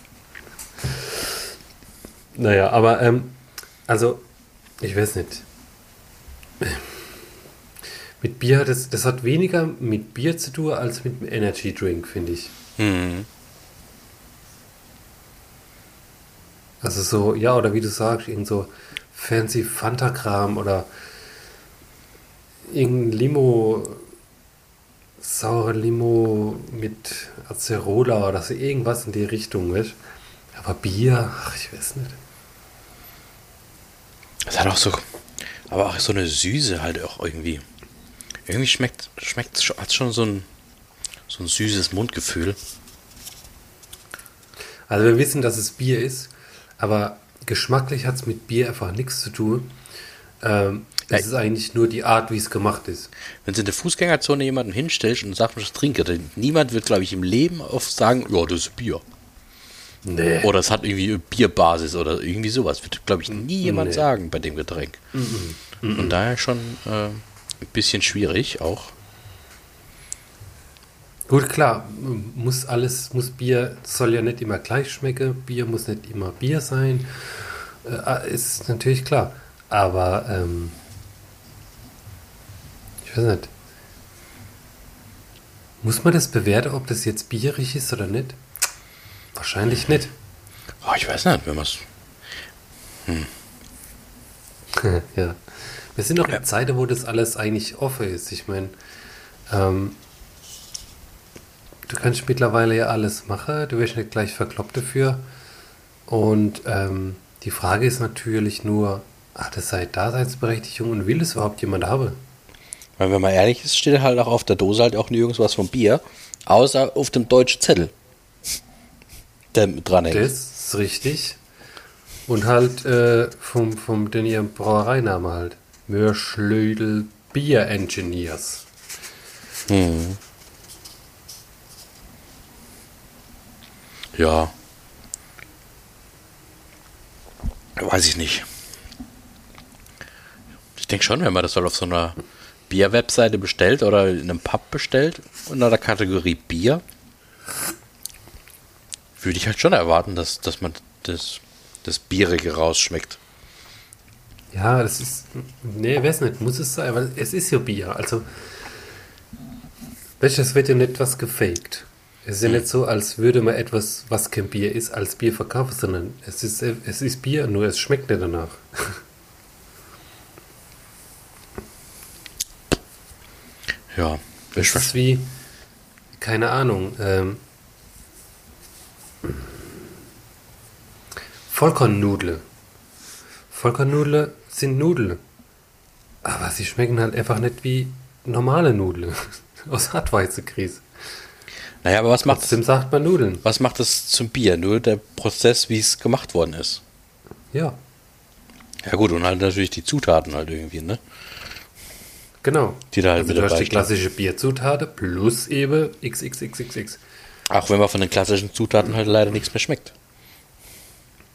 Naja, aber, ähm, also, ich weiß nicht. Mit Bier, das, das hat weniger mit Bier zu tun als mit einem Energy Drink, finde ich. Hm. Also so, ja, oder wie du sagst, irgend so fancy Fanta-Kram oder irgendein Limo, saure Limo mit Acerola oder so, irgendwas in die Richtung, weißt. Aber Bier, ach, ich weiß nicht. Es hat auch so, aber auch so eine Süße halt auch irgendwie. Irgendwie schmeckt, schmeckt, hat schon so ein, so ein süßes Mundgefühl. Also wir wissen, dass es Bier ist, aber geschmacklich hat es mit Bier einfach nichts zu tun. Ähm, Ja. es ist eigentlich nur die Art, wie es gemacht ist. Wenn sie in der Fußgängerzone jemanden hinstellst und sagt, ich trinke, dann niemand wird, glaube ich, im Leben oft sagen, ja, das ist Bier. Nee. Oder es hat irgendwie Bierbasis oder irgendwie sowas. Wird, glaube ich, nie jemand Nee. sagen bei dem Getränk. Und daher schon äh, ein bisschen schwierig auch. Gut, klar, muss alles, muss Bier, soll ja nicht immer gleich schmecken, Bier muss nicht immer Bier sein, äh, ist natürlich klar, aber ähm, ich weiß nicht, muss man das bewerten, ob das jetzt bierig ist oder nicht? Wahrscheinlich nicht. Oh, ich weiß nicht, wenn man es... Ja. Wir sind noch in Zeiten, wo das alles eigentlich offen ist. Ich meine, ähm, du kannst mittlerweile ja alles machen, du wirst nicht gleich verkloppt dafür. Und ähm, die Frage ist natürlich nur, hat es seine Daseinsberechtigung und will es überhaupt jemand haben? Weil wenn man ehrlich ist, steht halt auch auf der Dose halt auch nirgends was vom Bier, außer auf dem deutschen Zettel, der mit dran hängt. Das ist richtig. Und halt äh, vom, vom den ihrem Brauereiname halt. Mörschlödel Bier Engineers. Hm. Ja. Weiß ich nicht. Ich denke schon, wenn man das halt auf so einer Bier-Webseite bestellt oder in einem Pub bestellt unter der Kategorie Bier, würde ich halt schon erwarten, dass, dass man das, das Bierige rausschmeckt. Ja, das ist. Nee, weiß nicht, muss es sein, weil es ist ja Bier. Also, weißt du, es wird ja nicht was gefaked. Es ist ja nicht so, als würde man etwas, was kein Bier ist, als Bier verkaufen, sondern es ist, es ist Bier, nur es schmeckt nicht danach. Ja, Es ist wie, keine Ahnung, ähm, Vollkornnudeln. Vollkornnudeln sind Nudeln. Aber sie schmecken halt einfach nicht wie normale Nudeln. Aus Hartweizengrieß. Naja, aber was macht, Trotzdem sagt man Nudeln. was macht das zum Bier? Nur der Prozess, wie es gemacht worden ist. Ja, Ja gut, und halt natürlich die Zutaten halt irgendwie, ne? genau. Die da halt Also mit du hast dabei die stehen. klassische Bierzutaten plus eben X X X X X. Auch wenn man von den klassischen Zutaten halt leider nichts mehr schmeckt.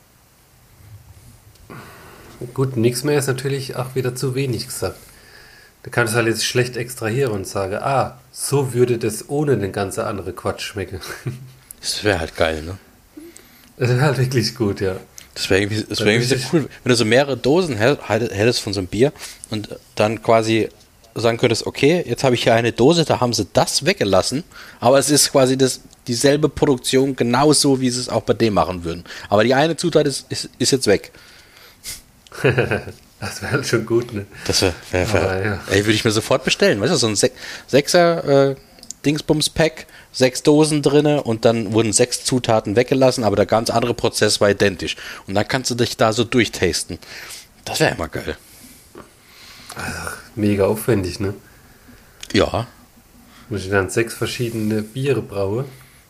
Gut, nichts mehr ist natürlich auch wieder zu wenig gesagt. Du kannst halt jetzt schlecht extrahieren und sagen, ah, so würde das ohne den ganzen anderen Quatsch schmecken. Das wäre halt geil, ne? Das wäre halt wirklich gut, ja. Das wäre irgendwie, das wär irgendwie sehr cool, wenn du so mehrere Dosen hättest von so einem Bier und dann quasi sagen könntest, okay, jetzt habe ich hier eine Dose, da haben sie das weggelassen, aber es ist quasi das, dieselbe Produktion, genauso wie sie es auch bei dem machen würden. Aber die eine Zutat ist, ist, ist jetzt weg. Das wäre halt schon gut, ne? Das wäre, wär, wär, ja. ey, würde ich mir sofort bestellen. Weißt du, so ein Se- Sechser äh, Dingsbums-Pack, sechs Dosen drinne und dann wurden sechs Zutaten weggelassen, aber der ganz andere Prozess war identisch. Und dann kannst du dich da so durchtasten. Das wäre immer geil. Ach, mega aufwendig, ne? Ja. Muss ich dann sechs verschiedene Biere braue?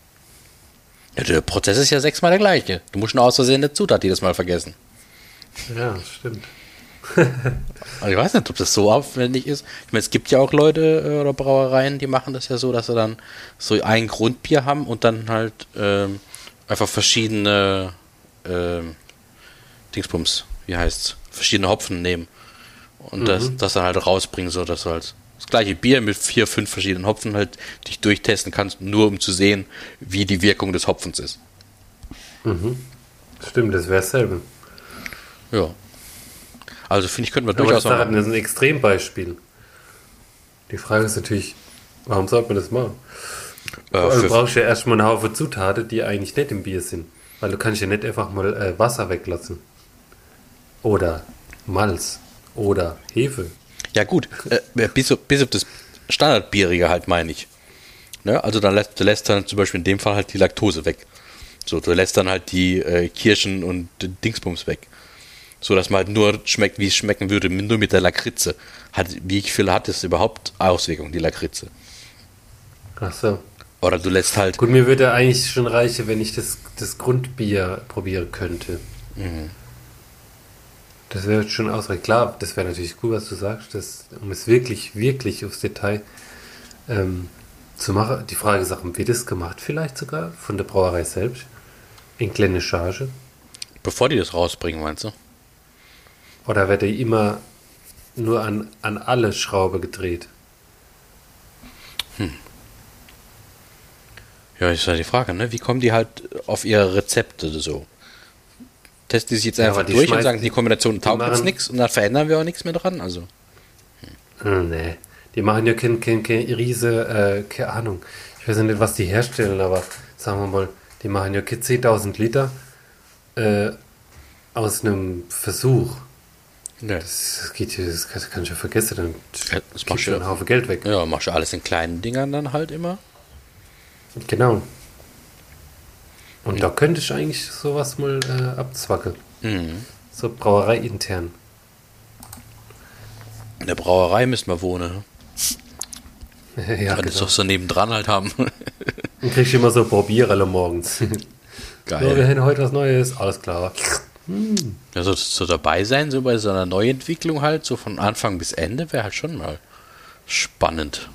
Ja, der Prozess ist ja sechsmal der gleiche. Du musst nur aus Versehen eine Zutat jedes Mal vergessen. Ja, stimmt. Also ich weiß nicht, ob das so aufwendig ist. Ich meine, es gibt ja auch Leute äh, oder Brauereien, die machen das ja so, dass sie dann so ein Grundbier haben und dann halt ähm, einfach verschiedene ähm, Dingsbums, wie heißt's, verschiedene Hopfen nehmen und mhm. das, das dann halt rausbringen, so dass du halt das gleiche Bier mit vier, fünf verschiedenen Hopfen halt dich durchtesten kannst, nur um zu sehen, wie die Wirkung des Hopfens ist. Mhm. Stimmt, das wäre dasselbe. Ja. Also finde ich, könnten wir Aber durchaus das, mal das ist ein Extrembeispiel. Die Frage ist natürlich, warum sollte man das machen? Äh, also du brauchst ja erstmal einen Haufen Zutaten, die eigentlich nicht im Bier sind. Weil du kannst ja nicht einfach mal äh, Wasser weglassen. Oder Malz. Oder Hefe. Ja gut, äh, bis, auf, bis auf das Standardbierige halt, meine ich. Ne? Also dann lässt, du lässt dann zum Beispiel in dem Fall halt die Laktose weg. So, du lässt dann halt die äh, Kirschen und Dingsbums weg. So, dass man halt nur schmeckt, wie es schmecken würde, nur mit der Lakritze. Hat, wie ich finde, hat es überhaupt Auswirkungen, die Lakritze. Ach so. Oder du lässt halt... Gut, mir würde eigentlich schon reichen, wenn ich das, das Grundbier probieren könnte. Mhm. Das wäre schon ausreichend. Klar, das wäre natürlich cool, was du sagst, das, um es wirklich, wirklich aufs Detail ähm, zu machen. Die Frage ist auch, wird das gemacht vielleicht sogar von der Brauerei selbst? In kleine Charge? Bevor die das rausbringen, meinst du? Oder wird die immer nur an, an alle Schraube gedreht? Hm. Ja, ist ja die Frage, ne? Wie kommen die halt auf ihre Rezepte so? Testen die sich jetzt Ja, einfach aber die durch und schmeißen- sagen, die Kombination die taugt jetzt machen- nichts und dann verändern wir auch nichts mehr dran? Also, Hm, nee. Die machen ja keine kein, kein riese, äh, keine Ahnung. Ich weiß nicht, was die herstellen, aber sagen wir mal, die machen ja keine zehntausend Liter äh, aus einem Versuch. ne. Das geht hier, das kann, kann ich ja vergessen, dann Ja, das gibt machst schon du einen Haufen Geld weg. Ja, machst du alles in kleinen Dingern dann halt immer. Genau. Und da könnte ich eigentlich sowas mal äh, abzwackeln. Mhm. So Brauerei intern. In der Brauerei müssen wir wohnen. Ne? Ja, Kann das genau. doch so nebendran halt haben. Dann kriegst du immer so Probierelle morgens. So, wir Geil. haben heute was Neues, alles klar. Ja, so, so dabei sein, so bei so einer Neuentwicklung halt, so von Anfang bis Ende, wäre halt schon mal spannend.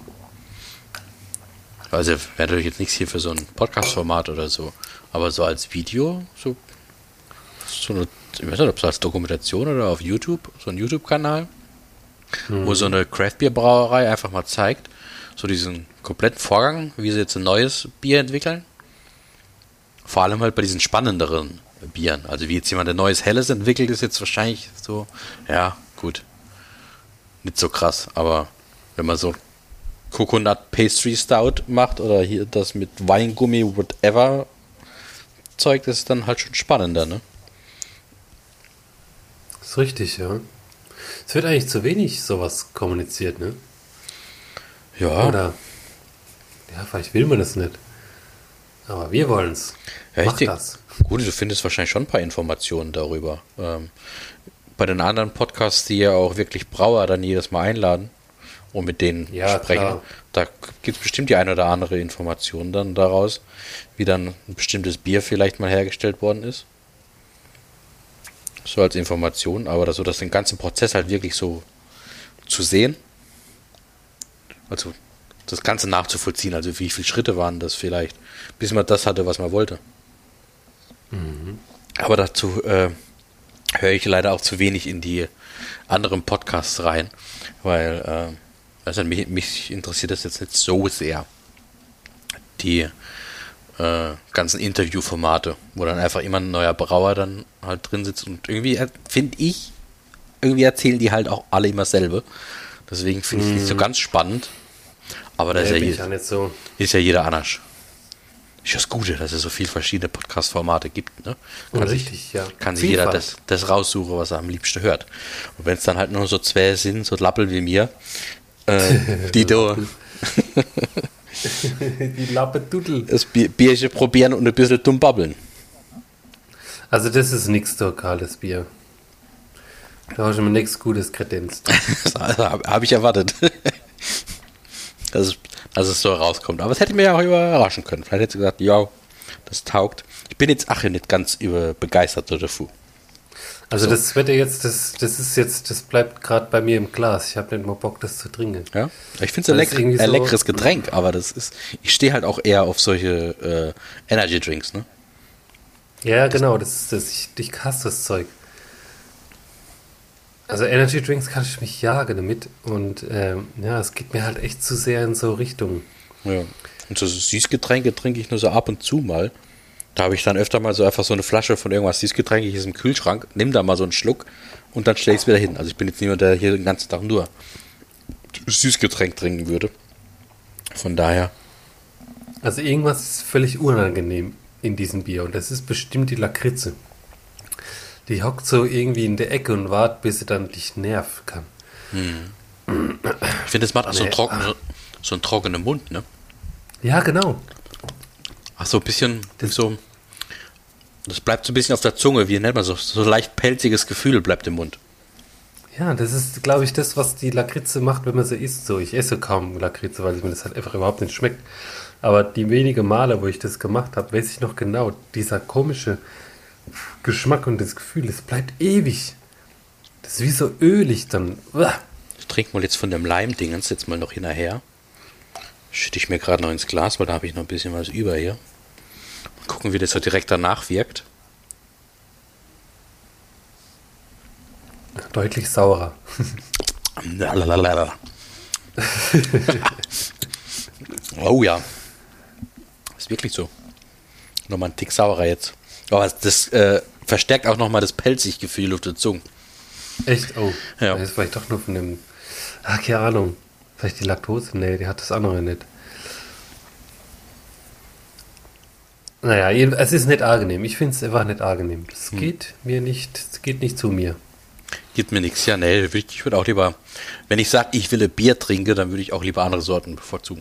Also wäre natürlich jetzt nichts hier für so ein Podcast-Format oder so, aber so als Video, so, so eine, ich weiß nicht, ob es als Dokumentation oder auf YouTube, so ein YouTube-Kanal, wo so eine Craft-Bier-Brauerei einfach mal zeigt, so diesen kompletten Vorgang, wie sie jetzt ein neues Bier entwickeln. Vor allem halt bei diesen spannenderen Bieren. Also wie jetzt jemand ein neues Helles entwickelt, ist jetzt wahrscheinlich so, ja, gut. Nicht so krass, aber wenn man so Coconut Pastry Stout macht oder hier das mit Weingummi, whatever Zeug, das ist dann halt schon spannender, ne? Das ist richtig, ja. Es wird eigentlich zu wenig sowas kommuniziert, ne? Ja, Oder, ja, vielleicht will man das nicht. Aber wir wollen es. ja ich Mach denk- das. Gut, du findest wahrscheinlich schon ein paar Informationen darüber. Ähm, bei den anderen Podcasts, die ja auch wirklich Brauer dann jedes Mal einladen und mit denen Ja, sprechen, klar. da gibt es bestimmt die eine oder andere Information dann daraus, wie dann ein bestimmtes Bier vielleicht mal hergestellt worden ist. So als Information, aber das, so das den ganzen Prozess halt wirklich so zu sehen. Also das Ganze nachzuvollziehen, also wie viele Schritte waren das vielleicht, bis man das hatte, was man wollte. Aber dazu äh, höre ich leider auch zu wenig in die anderen Podcasts rein, weil Also mich, mich interessiert das jetzt nicht so sehr. Die äh, ganzen Interviewformate, wo dann einfach immer ein neuer Brauer dann halt drin sitzt und irgendwie, finde ich, irgendwie erzählen die halt auch alle immer dasselbe. Deswegen finde ich es nicht so ganz spannend. Aber da Nee, ist, ja bin je, ich ja nicht so. ist ja jeder anders. Ist ja das Gute, dass es so viele verschiedene Podcast-Formate gibt. Ne? Kann Richtig, sich, ja. kann sich jeder Vielfalt. das, das raussuchen, was er am liebsten hört. Und wenn es dann halt nur so zwei sind, so Lappel wie mir, äh, die da Die Lappedudel. das Bier, Bierchen probieren und ein bisschen dumm babbeln. Also das ist nichts lokales Bier. Da hast du mir nichts Gutes kredenzt. Das habe hab ich erwartet. dass, es, dass es so rauskommt. Aber es hätte mir ja auch überraschen können. Vielleicht hätte sie gesagt, ja, das taugt. Ich bin jetzt ach nicht ganz über begeistert davon. Also So. das Wetter jetzt, das, das ist jetzt, das bleibt gerade bei mir im Glas. Ich habe nicht mal Bock, das zu trinken. Ja? Ich finde es ein, Das ist lecker, irgendwie ein so- leckeres Getränk, aber das ist. Ich stehe halt auch eher auf solche äh, Energy Drinks, ne? Ja, genau, das ist das. Ich, ich hasse das Zeug. Also Energy Drinks kann ich mich jagen damit. Und ähm, ja, es geht mir halt echt zu sehr in so Richtungen. Ja. Und so Süßgetränke trinke ich nur so ab und zu mal. Da habe ich dann öfter mal so einfach so eine Flasche von irgendwas Süßgetränkiges im Kühlschrank, nimm da mal so einen Schluck und dann stelle ich es wieder hin. Also ich bin jetzt niemand, der hier den ganzen Tag nur Süßgetränk trinken würde. Von daher. Also irgendwas ist völlig unangenehm in diesem Bier. Und das ist bestimmt die Lakritze. Die hockt so irgendwie in der Ecke und wartet, bis sie dann dich nerven kann. Ich finde, es macht auch so, einen Nee. trockenen, so einen trockenen Mund, ne? Ja, genau. Ach so, ein bisschen so. Das bleibt so ein bisschen auf der Zunge, wie nennt man so, so leicht pelziges Gefühl bleibt im Mund. Ja, das ist, glaube ich, das, was die Lakritze macht, wenn man sie isst. So, ich esse kaum Lakritze, weil mir das halt einfach überhaupt nicht schmeckt. Aber die wenigen Male, wo ich das gemacht habe, weiß ich noch genau, dieser komische Geschmack und das Gefühl, es bleibt ewig. Das ist wie so ölig dann. Uah. Ich trinke mal jetzt von dem Leim-Dingens jetzt mal noch hinterher. Schütte ich mir gerade noch ins Glas, weil da habe ich noch ein bisschen was über hier. Mal gucken, wie das so direkt danach wirkt. Deutlich saurer. Lalalala. Oh ja. Ist wirklich so. Nochmal ein Tick saurer jetzt. Aber das äh, verstärkt auch nochmal das Pelzig-Gefühl auf der Zunge. Echt? Oh. Ja. Das ist vielleicht doch nur von dem. Ach, keine Ahnung. Vielleicht die Laktose? Nee, die hat das andere nicht. Naja, jeden- es ist nicht angenehm. Ich finde es einfach nicht angenehm. Es Hm. geht mir nicht, es geht nicht zu mir. Gibt mir nichts. Ja, nee, ich würde auch lieber, wenn ich sage, ich will ein Bier trinken, dann würde ich auch lieber andere Sorten bevorzugen.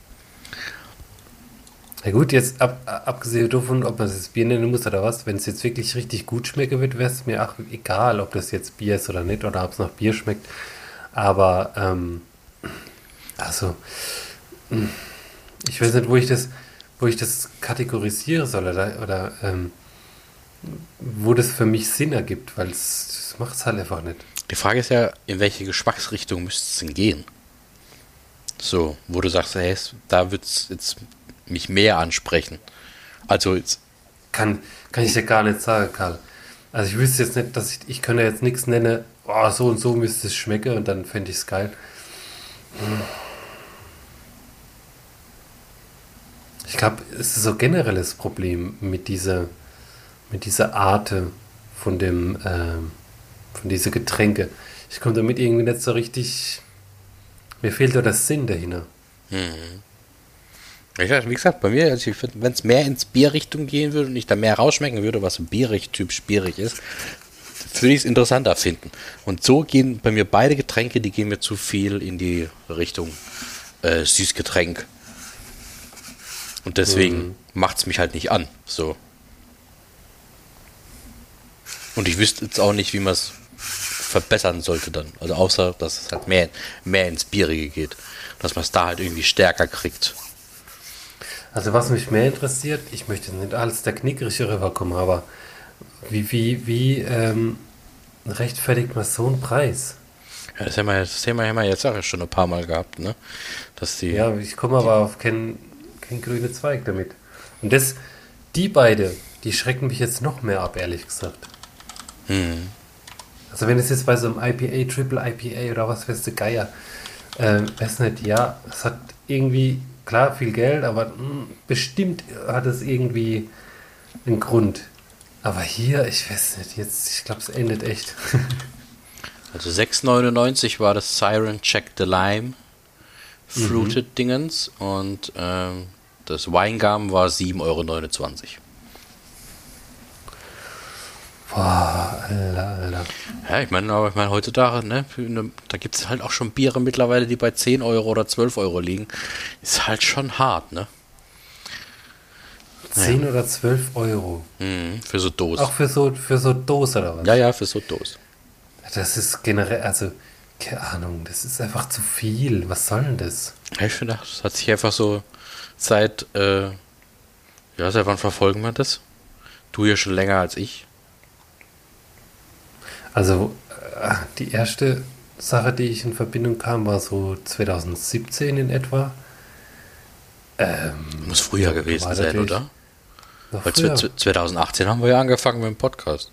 Na gut, jetzt ab, abgesehen davon, ob man das Bier nennen muss oder was, wenn es jetzt wirklich richtig gut schmecken wird, wäre es mir auch egal, ob das jetzt Bier ist oder nicht oder ob es nach Bier schmeckt. Aber, ähm, also, mh, ich weiß nicht, wo ich das, wo ich das kategorisieren soll oder, oder ähm, wo das für mich Sinn ergibt, weil es das macht es halt einfach nicht. Die Frage ist ja, in welche Geschmacksrichtung müsste es denn gehen? So, wo du sagst, hey, da wird es jetzt mich mehr ansprechen. Also jetzt, Kann, kann ich dir gar nicht sagen, Karl. Also ich wüsste jetzt nicht, dass ich, ich könnte jetzt nichts nennen, oh, so und so müsste es schmecken und dann fände ich es geil. Ich glaube, es ist so generelles Problem mit dieser, mit dieser Art von dem, ähm, von diese Getränke. Ich komme damit irgendwie nicht so richtig, mir fehlt da der Sinn dahinter. ich sag, wie gesagt, bei mir, also wenn es mehr ins Bierrichtung gehen würde und ich da mehr rausschmecken würde, was so bierig, typisch bierig ist, würde ich es interessanter finden. Und so gehen bei mir beide Getränke, die gehen mir zu viel in die Richtung äh, Süßgetränk. Und deswegen Mhm. macht es mich halt nicht an. So. Und ich wüsste jetzt auch nicht, wie man es verbessern sollte dann. Also außer, dass es halt mehr, mehr ins Bierige geht. Dass man es da halt irgendwie stärker kriegt. Also was mich mehr interessiert, ich möchte nicht als der Knickerige rüberkommen, aber wie, wie, wie ähm, rechtfertigt man so einen Preis? Ja, das, haben wir, das Thema haben wir jetzt auch schon ein paar Mal gehabt, ne? Dass die. Ja, ich komme aber auf keinen kein grünen Zweig damit. Und das, die beide, die schrecken mich jetzt noch mehr ab, ehrlich gesagt. Hm. Also wenn es jetzt bei so einem I P A, Triple I P A oder was weiß der Geier, Ähm, weiß nicht, ja, es hat irgendwie, klar, viel Geld, aber mh, bestimmt hat es irgendwie einen Grund. Aber hier, ich weiß nicht, jetzt, ich glaube, es endet echt. Also sechs neunundneunzig war das Siren Check the Lime Fruited mhm. Dingens und ähm, das Weingum war sieben Euro neunundzwanzig. Boah, Alter, Alter. Ja, ich meine, aber ich meine, heutzutage, ne, eine, da gibt es halt auch schon Biere mittlerweile, die bei zehn Euro oder zwölf Euro liegen. Ist halt schon hart, ne? zehn ja. oder zwölf Euro. Mhm, für so Dosen. Auch für so, für so Dose oder was? Ja, ja, für so Dose. Das ist generell, also, keine Ahnung, das ist einfach zu viel. Was soll denn das? Ja, ich finde, das hat sich einfach so seit, äh, ja, seit wann verfolgen wir das? Du ja schon länger als ich. Also, äh, die erste Sache, die ich in Verbindung kam, war so zwanzig siebzehn in etwa. Ähm, Muss früher gewesen sein, oder? Weil früher. zwanzig achtzehn haben wir ja angefangen mit dem Podcast.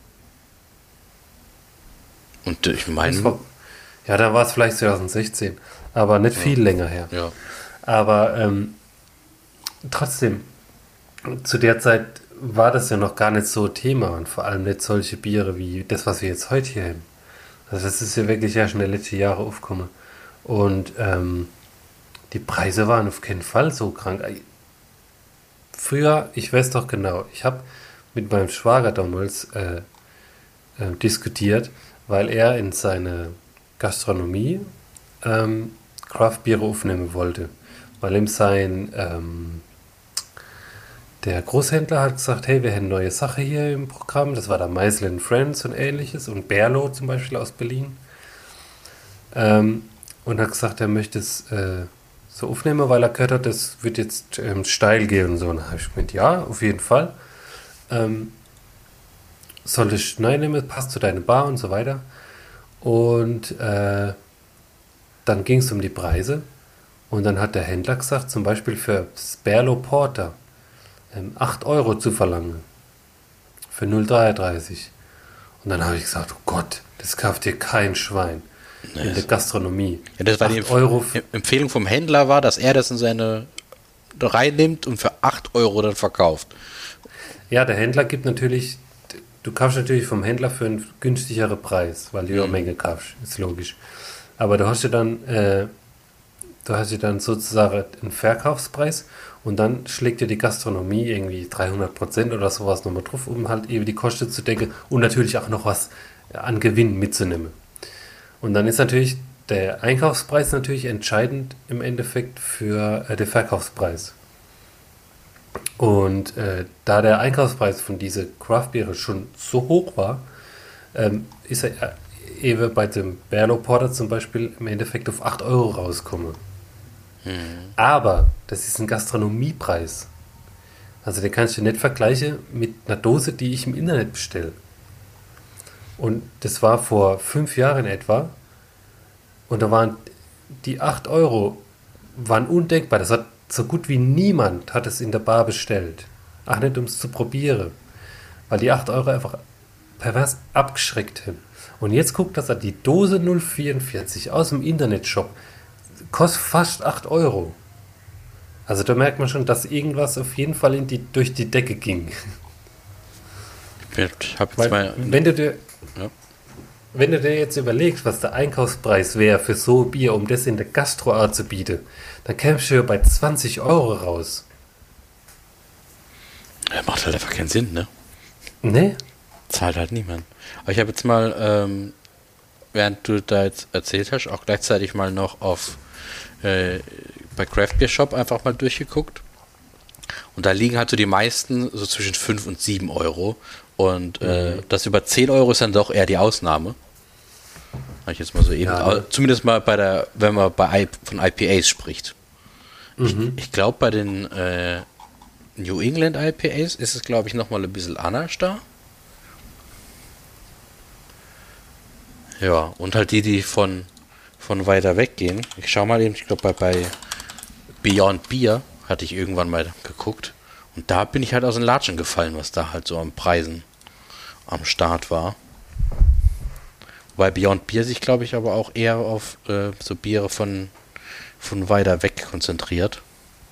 Und ich meine... Ja, da war es vielleicht zwanzig sechzehn, aber nicht viel ja. länger her. Ja. Aber ähm, trotzdem, zu der Zeit war das ja noch gar nicht so Thema und vor allem nicht solche Biere wie das, was wir jetzt heute hier haben. Also das ist ja wirklich ja schon in den letzten Jahren aufgekommen. Und ähm, die Preise waren auf keinen Fall so krank. Früher, ich weiß doch genau, ich habe mit meinem Schwager damals äh, äh, diskutiert, weil er in seine Gastronomie ähm, Craft-Biere aufnehmen wollte. Weil ihm sein ähm, der Großhändler hat gesagt, hey, wir haben eine neue Sache hier im Programm. Das war da Meisel and Friends und ähnliches und Berlo zum Beispiel aus Berlin. Ähm, und hat gesagt, er möchte es äh, so aufnehmen, weil er gehört hat, das wird jetzt ähm, steil gehen und so. Und dann habe ich gemeint, ja, auf jeden Fall. Ähm, soll ich nein nehmen, passt zu deiner Bar und so weiter. Und äh, dann ging es um die Preise. Und dann hat der Händler gesagt, zum Beispiel für Berlo Porter ähm, acht Euro zu verlangen. Für null Komma dreiunddreißig. Und dann habe ich gesagt, oh Gott, das kauft dir kein Schwein. Nee. In der Gastronomie. Ja, das war die Euro Empfehlung vom Händler war, dass er das in seine reinnimmt und für acht Euro dann verkauft. Ja, der Händler gibt natürlich, du kaufst natürlich vom Händler für einen günstigeren Preis, weil du ja mhm. Menge kaufst, ist logisch. Aber du hast ja dann, äh, du hast ja dann sozusagen einen Verkaufspreis und dann schlägt dir die Gastronomie irgendwie dreihundert Prozent oder sowas nochmal drauf, um halt eben die Kosten zu decken und natürlich auch noch was an Gewinn mitzunehmen. Und dann ist natürlich der Einkaufspreis natürlich entscheidend im Endeffekt für äh, den Verkaufspreis. Und äh, da der Einkaufspreis von dieser Craft-Biere schon so hoch war, ähm, ist er äh, eben bei dem Berlo Porter zum Beispiel im Endeffekt auf acht Euro rausgekommen. Hm. Aber das ist ein Gastronomiepreis. Also den kannst du nicht vergleichen mit einer Dose, die ich im Internet bestelle. Und das war vor fünf Jahren etwa. Und da waren die acht Euro waren undenkbar. Das hat so gut wie niemand hat es in der Bar bestellt. Ach, nicht um es zu probieren. Weil die acht Euro einfach pervers abgeschreckt haben. Und jetzt guckt, dass er die Dose null Komma vierundvierzig aus dem Internetshop kostet fast acht Euro. Also da merkt man schon, dass irgendwas auf jeden Fall in die, durch die Decke ging. Ich hab jetzt Weil, mal wenn du dir ja. Wenn du dir jetzt überlegst, was der Einkaufspreis wäre für so ein Bier, um das in der Gastro anzubieten, dann kämpfst du ja bei zwanzig Euro raus. Ja, macht halt einfach keinen Sinn, ne? Ne? Zahlt halt niemand. Aber ich habe jetzt mal, ähm, während du da jetzt erzählt hast, auch gleichzeitig mal noch auf äh, bei Craft Beer Shop einfach mal durchgeguckt. Und da liegen halt so die meisten so zwischen fünf und sieben Euro. Und äh, mhm. das über zehn Euro ist dann doch eher die Ausnahme. Habe ich jetzt mal so eben. Ja, ne? Zumindest mal bei der, wenn man bei I, von I P As spricht. Mhm. Ich, ich glaube, bei den äh, New England I P As ist es, glaube ich, nochmal ein bisschen anders da. Ja, und halt die, die von, von weiter weg gehen. Ich schau mal eben, ich glaube, bei, bei Beyond Beer hatte ich irgendwann mal geguckt. Und da bin ich halt aus den Latschen gefallen, was da halt so an Preisen am Start war. Wobei Beyond Beer sich, glaube ich, aber auch eher auf äh, so Biere von von weiter weg konzentriert.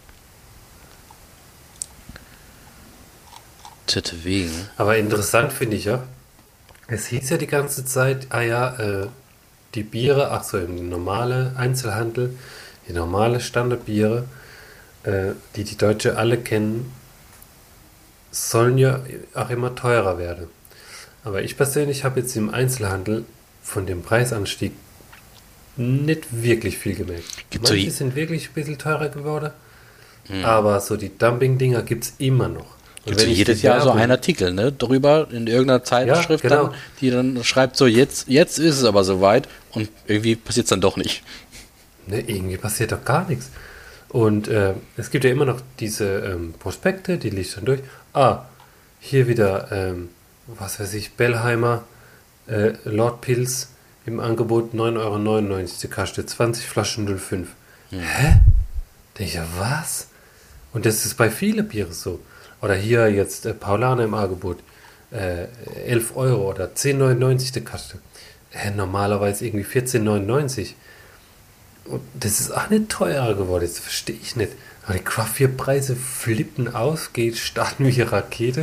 Deswegen. Aber interessant finde ich ja, es hieß ja die ganze Zeit, ah ja, äh, die Biere, ach so, im normale Einzelhandel, die normale Standardbiere, äh, die die Deutsche alle kennen, sollen ja auch immer teurer werden. Aber ich persönlich habe jetzt im Einzelhandel von dem Preisanstieg nicht wirklich viel gemerkt. Gibt's Manche so sind wirklich ein bisschen teurer geworden, hm. aber so die Dumping-Dinger gibt es immer noch. Gibt so jedes Jahr so einen Artikel, ne, drüber in irgendeiner Zeitschrift, ja, genau. dann, die dann schreibt so, jetzt, jetzt ist es aber soweit und irgendwie passiert es dann doch nicht. Ne, irgendwie passiert doch gar nichts. Und äh, es gibt ja immer noch diese ähm, Prospekte, die liest dann durch. Ah, hier wieder, ähm, was weiß ich, Bellheimer, äh, Lord Pils im Angebot neun Euro neunundneunzig, die kostet zwanzig Flaschen null Komma fünf. Hm. Hä? Denke ich, ja, was? Und das ist bei vielen Bieren so. Oder hier jetzt äh, Paulaner im Angebot, äh, elf Euro oder zehn neunundneunzig die Kaste. Äh, normalerweise irgendwie vierzehn neunundneunzig. Und das ist auch nicht teurer geworden, das verstehe ich nicht. Aber die Craft-Bier-Preise flippen aus, geht, starten wie eine Rakete.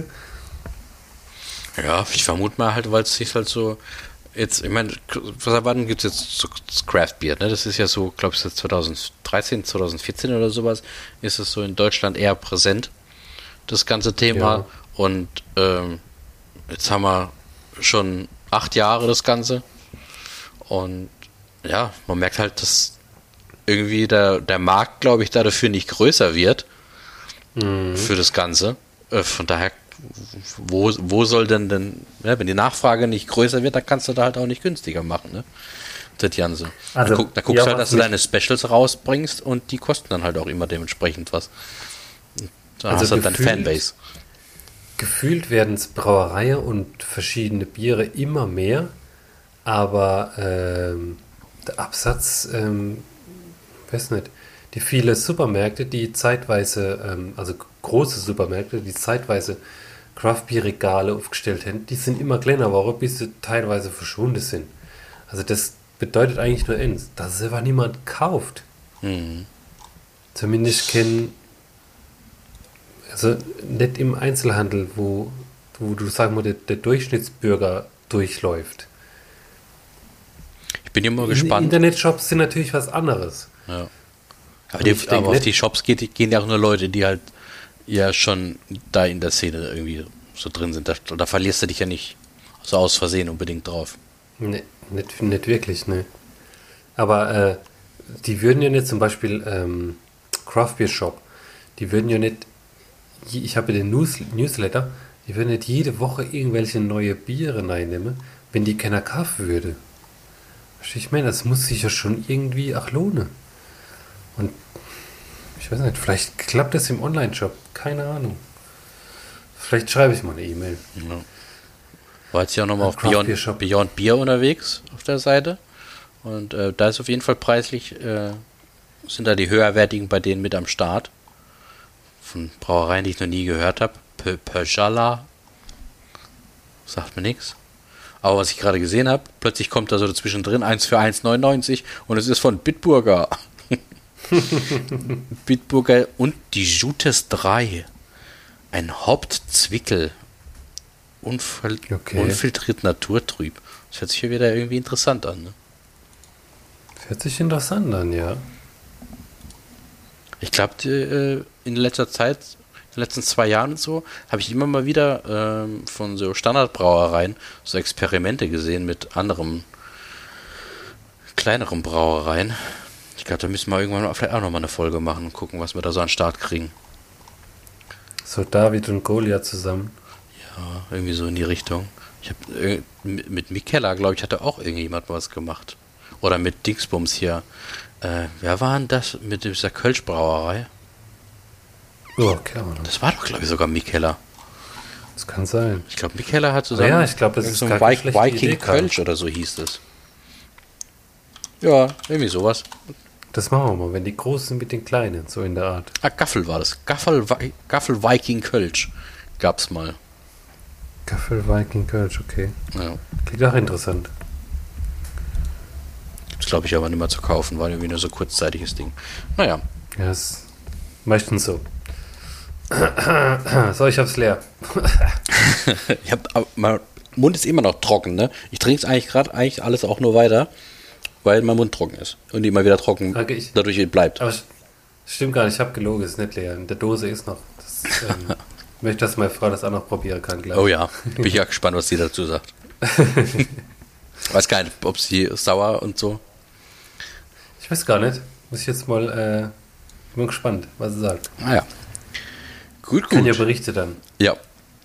Ja, ich vermute mal halt, weil es sich halt so jetzt, ich meine, was erwarten gibt es jetzt so Craft Beer, ne? Das ist ja so, glaube ich, seit zwanzig dreizehn, zwanzig vierzehn oder sowas, ist es so in Deutschland eher präsent, das ganze Thema. Ja. Und ähm, jetzt haben wir schon acht Jahre das Ganze. Und ja, man merkt halt, dass irgendwie der, der Markt, glaube ich, da dafür nicht größer wird mhm. für das Ganze. Äh, von daher, wo, wo soll denn denn, ja, wenn die Nachfrage nicht größer wird, dann kannst du da halt auch nicht günstiger machen, ne? Das Ganze. Also, da, guck, da guckst du ja, halt, dass du deine Specials rausbringst und die kosten dann halt auch immer dementsprechend was. Da also hast du halt deine Fanbase. Gefühlt werden es Brauereien und verschiedene Biere immer mehr, aber ähm, der Absatz, ähm, weiß nicht, die viele Supermärkte, die zeitweise, ähm, also große Supermärkte, die zeitweise Craft-Bier-Regale aufgestellt haben, die sind immer kleiner geworden, bis sie teilweise verschwunden sind. Also das bedeutet eigentlich nur eins, dass es einfach niemand kauft. Mhm. Zumindest kennen, also nicht im Einzelhandel, wo, wo du sagen musst, der, der Durchschnittsbürger durchläuft. Ich bin immer gespannt. Internetshops sind natürlich was anderes. Ja. Aber, die, aber denke, auf die Shops geht, gehen ja auch nur Leute, die halt ja schon da in der Szene irgendwie so drin sind. Da, da verlierst du dich ja nicht so aus Versehen unbedingt drauf. Nee, nicht, nicht wirklich, ne. Aber äh, die würden ja nicht zum Beispiel ähm, Craft Beer Shop, die würden ja nicht, ich habe ja den News, Newsletter, die würden nicht jede Woche irgendwelche neue Biere reinnehmen, wenn die keiner kaufen würde. Ich meine, das muss sich ja schon irgendwie auch lohnen. Und ich weiß nicht, vielleicht klappt das im Online-Shop, keine Ahnung. Vielleicht schreibe ich mal eine E-Mail. Ja. War jetzt ja auch nochmal auf Beyond, Beyond Beer unterwegs auf der Seite. Und äh, da ist auf jeden Fall preislich, äh, sind da die höherwertigen bei denen mit am Start. Von Brauereien, die ich noch nie gehört habe. Pöschala. Sagt mir nichts. Aber was ich gerade gesehen habe, plötzlich kommt da so dazwischen drin eins für eins neunundneunzig und es ist von Bitburger. Bitburger und die Jutes drei. Ein Hauptzwickel. Unfil- okay. Unfiltriert naturtrüb. Das hört sich hier wieder irgendwie interessant an. Ne? Das hört sich interessant an, ja. Ich glaube, äh, in letzter Zeit, in den letzten zwei Jahren und so, habe ich immer mal wieder ähm, von so Standardbrauereien so Experimente gesehen mit anderen kleineren Brauereien. Ich glaube, da müssen wir irgendwann vielleicht auch nochmal eine Folge machen und gucken, was wir da so an den Start kriegen. So David und Goliath zusammen. Ja, irgendwie so in die Richtung. Ich habe äh, mit Mikella, glaube ich, hatte auch irgendjemand was gemacht. Oder mit Dingsbums hier. Äh, wer war denn das mit dieser Kölsch-Brauerei? Oh, okay. Das war doch, glaube ich, sogar Mikella. Das kann sein. Ich glaube, Mikella hat zusammen. Ja, ich glaube, das ist so ein Vi- Viking Idee, Kölsch oder so hieß es. Ja, irgendwie sowas. Das machen wir mal, wenn die Großen mit den Kleinen, so in der Art. Ah, Gaffel war das. Gaffel, Gaffel Viking Kölsch gab's mal. Gaffel Viking Kölsch, okay. Ja. Klingt auch interessant. Gibt's Ist, glaube ich, aber nicht mehr zu kaufen, war irgendwie nur so kurzzeitiges Ding. Naja. Ja, ist meistens so. So, ich hab's leer. Ich hab, aber mein Mund ist immer noch trocken, ne? Ich trinke es eigentlich gerade eigentlich alles auch nur weiter, weil mein Mund trocken ist und immer wieder trocken Okay, ich- dadurch bleibt. Aber stimmt gar nicht, ich habe gelogen, ist nicht leer. In der Dose ist noch. Das, ähm, ich möchte, dass meine Frau das auch noch probieren kann, gleich. Oh ja, bin ich ja gespannt, was sie dazu sagt. Weiß gar nicht, ob sie sauer und so. Ich weiß gar nicht. Muss ich jetzt mal, äh, bin gespannt, was sie sagt. Naja. Gut, Kann ja gut. Berichte dann. Ja.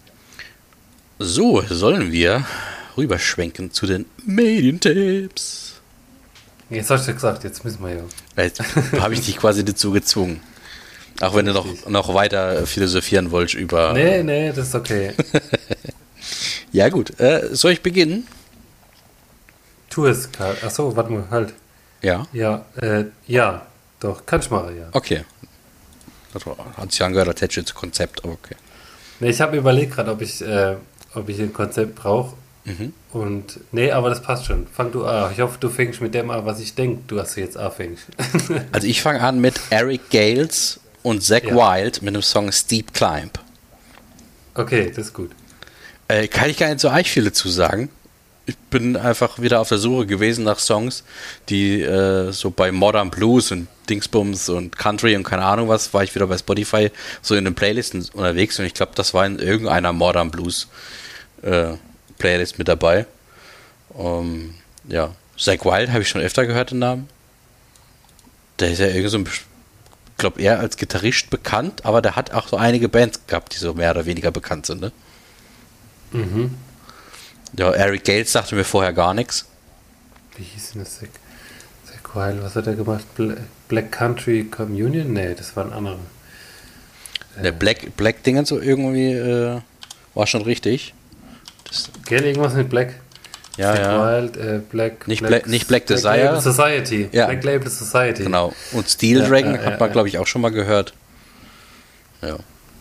So, sollen wir rüberschwenken zu den Medientipps. Jetzt hast du gesagt, jetzt müssen wir ja. Jetzt habe ich dich quasi dazu gezwungen. Auch wenn du noch, noch weiter philosophieren wolltest über... Nee, nee, das ist okay. Ja gut, äh, soll ich beginnen? Tu es, Karl. Achso, warte mal, halt. Ja. Ja, äh, ja, doch, kann ich machen, ja. Okay. Das hat sich angehört, als hätte ich jetzt ein Konzept, aber okay. Nee, ich habe mir überlegt gerade, ob ich, äh, ob ich ein Konzept brauche. Mhm. Und, nee, aber das passt schon. Fang du an. Ich hoffe, du fängst mit dem an, was ich denke, du hast jetzt anfängst. Also ich fange an mit Eric Gales und Zach Ja. Wild mit dem Song Steep Climb. Okay, das ist gut. Äh, kann ich gar nicht so eigentlich viel dazu sagen. Ich bin einfach wieder auf der Suche gewesen nach Songs, die äh, so bei Modern Blues und Dingsbums und Country und keine Ahnung was, war ich wieder bei Spotify so in den Playlisten unterwegs und ich glaube, das war in irgendeiner Modern Blues äh, Playlist mit dabei. Um, ja, Zach Wild habe ich schon öfter gehört, den Namen. Der ist ja irgendwie so ein, ich glaube, eher als Gitarrist bekannt, aber der hat auch so einige Bands gehabt, die so mehr oder weniger bekannt sind, ne? Mhm. Ja, Eric Gales sagte mir vorher gar nichts. Wie hieß denn das? Zach, Zach Wild, was hat er gemacht? Bla- Black Country Communion? Nee, das war ein anderer. Der Black, Black Dingen so irgendwie äh, war schon richtig. Das, Gell, irgendwas mit Black? ja, Zach ja. Wild, äh, Black, Nicht Black- nicht Black Desire. Label Society. Ja. Black Label Society. Genau. Und Steel Ja, Dragon ja, hat ja, man, ja. glaube ich, auch schon mal gehört. Ja.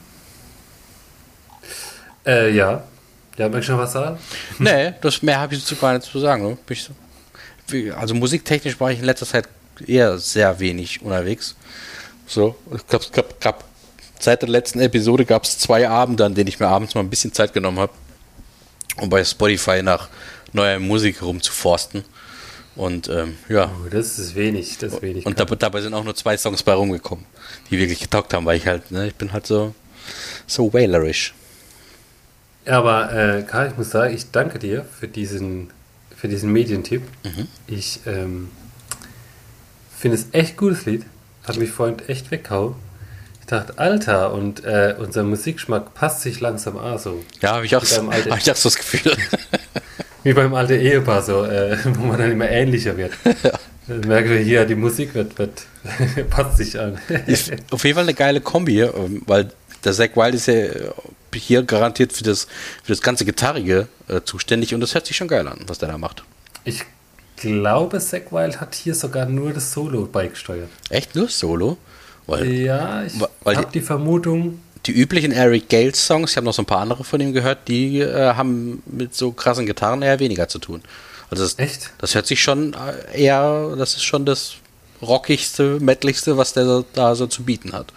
Äh, ja. Ja, möchtest du noch was sagen? Nee, das mehr habe ich dazu gar nicht zu sagen. Ne? Bin ich so. Wie- Also musiktechnisch war ich in letzter Zeit eher sehr wenig unterwegs. So, ich glaube, es gab, gab seit der letzten Episode gab es zwei Abende, an denen ich mir abends mal ein bisschen Zeit genommen habe, um bei Spotify nach neuer Musik rumzuforsten. Und ähm, ja, Oh, das ist wenig, das ist wenig. und dabei, dabei sind auch nur zwei Songs bei rumgekommen, die wirklich getaugt haben, weil ich halt, ne, ich bin halt so, so wählerisch. Aber äh, Karl, ich muss sagen, ich danke dir für diesen, für diesen Medientipp. Mhm. Ich ähm, finde es echt gutes Lied. Hat mich vorhin echt weggehauen. Ich dachte, Alter, und äh, unser Musikgeschmack passt sich langsam an, so. Ja, habe ich auch Wie so, beim alten- hab ich auch so das Gefühl. Wie beim alten Ehepaar, so, äh, wo man dann immer ähnlicher wird. Dann merken wir hier, die Musik wird, wird passt sich an. Ist auf jeden Fall eine geile Kombi, ähm, weil der Zach Wild ist ja hier garantiert für das, für das ganze Gitarrige äh, zuständig und das hört sich schon geil an, was der da macht. Ich glaube, Zach Wild hat hier sogar nur das Solo beigesteuert. Echt nur Solo? Weil Ja, ich Wa- weil habe die Vermutung, die üblichen Eric Gales Songs, ich habe noch so ein paar andere von ihm gehört, die äh, haben mit so krassen Gitarren eher weniger zu tun. Also das, echt? das hört sich schon äh, eher, das ist schon das rockigste, metaligste, was der so, da so zu bieten hat.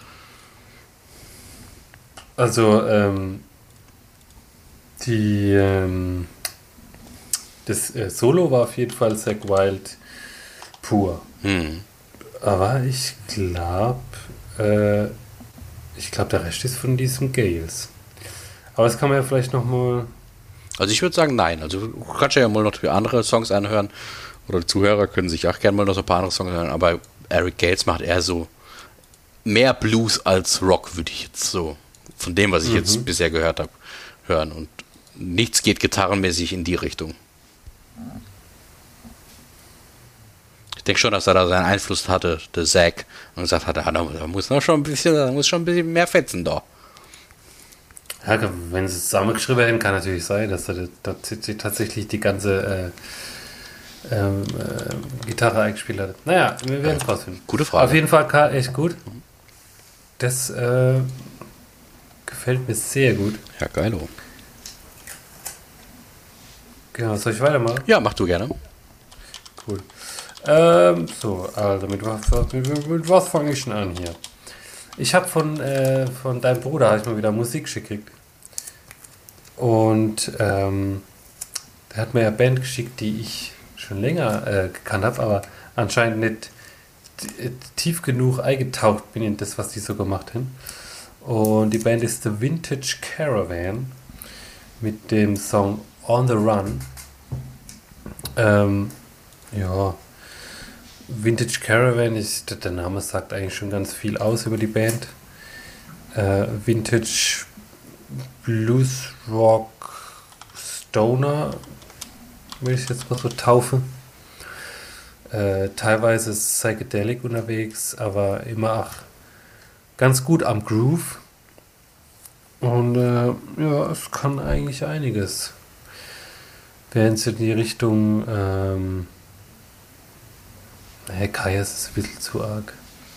Also, ähm, die, ähm, das äh, Solo war auf jeden Fall Zach Wild pur. Hm. Aber ich glaube, äh, ich glaube, der Rest ist von diesen Gales. Aber das kann man ja vielleicht nochmal. Also ich würde sagen, nein. Also du kannst ja mal noch für andere Songs anhören. Oder die Zuhörer können sich auch gerne mal noch so ein paar andere Songs hören. Aber Eric Gales macht eher so mehr Blues als Rock, würde ich jetzt so, von dem, was ich Mhm. jetzt bisher gehört habe, hören. Und nichts geht gitarrenmäßig in die Richtung. Ich denke schon, dass er da seinen Einfluss hatte, der Zack, und gesagt hat, ah, da muss noch schon ein bisschen, da muss schon ein bisschen mehr fetzen da. Ja, wenn sie es zusammengeschrieben hätten, kann natürlich sein, dass er da tatsächlich die ganze äh, ähm, äh, Gitarre eingespielt hat. Naja, wir werden es rausfinden. Gute Frage. Auf jeden Fall, Karl, echt gut. Das äh, gefällt mir sehr gut. Ja, geilo. Genau, soll ich weitermachen? Ja, mach du gerne. Cool. Ähm, so, also mit was, mit, mit was fange ich schon an hier? Ich habe von, äh, von deinem Bruder hab ich mal wieder Musik gekriegt. Und ähm, der hat mir eine Band geschickt, die ich schon länger äh, gekannt habe, aber anscheinend nicht t- tief genug eingetaucht bin in das, was die so gemacht haben. Und die Band ist The Vintage Caravan mit dem Song On the Run. Ähm, ja, Vintage Caravan, ist, der Name sagt eigentlich schon ganz viel aus über die Band. Äh, Vintage Blues Rock Stoner, will ich jetzt mal so taufen. Äh, teilweise Psychedelic unterwegs, aber immer auch ganz gut am Groove. Und äh, ja, es kann eigentlich einiges. Wenn es in die Richtung ähm, naja, Kaias ist ein bisschen zu arg.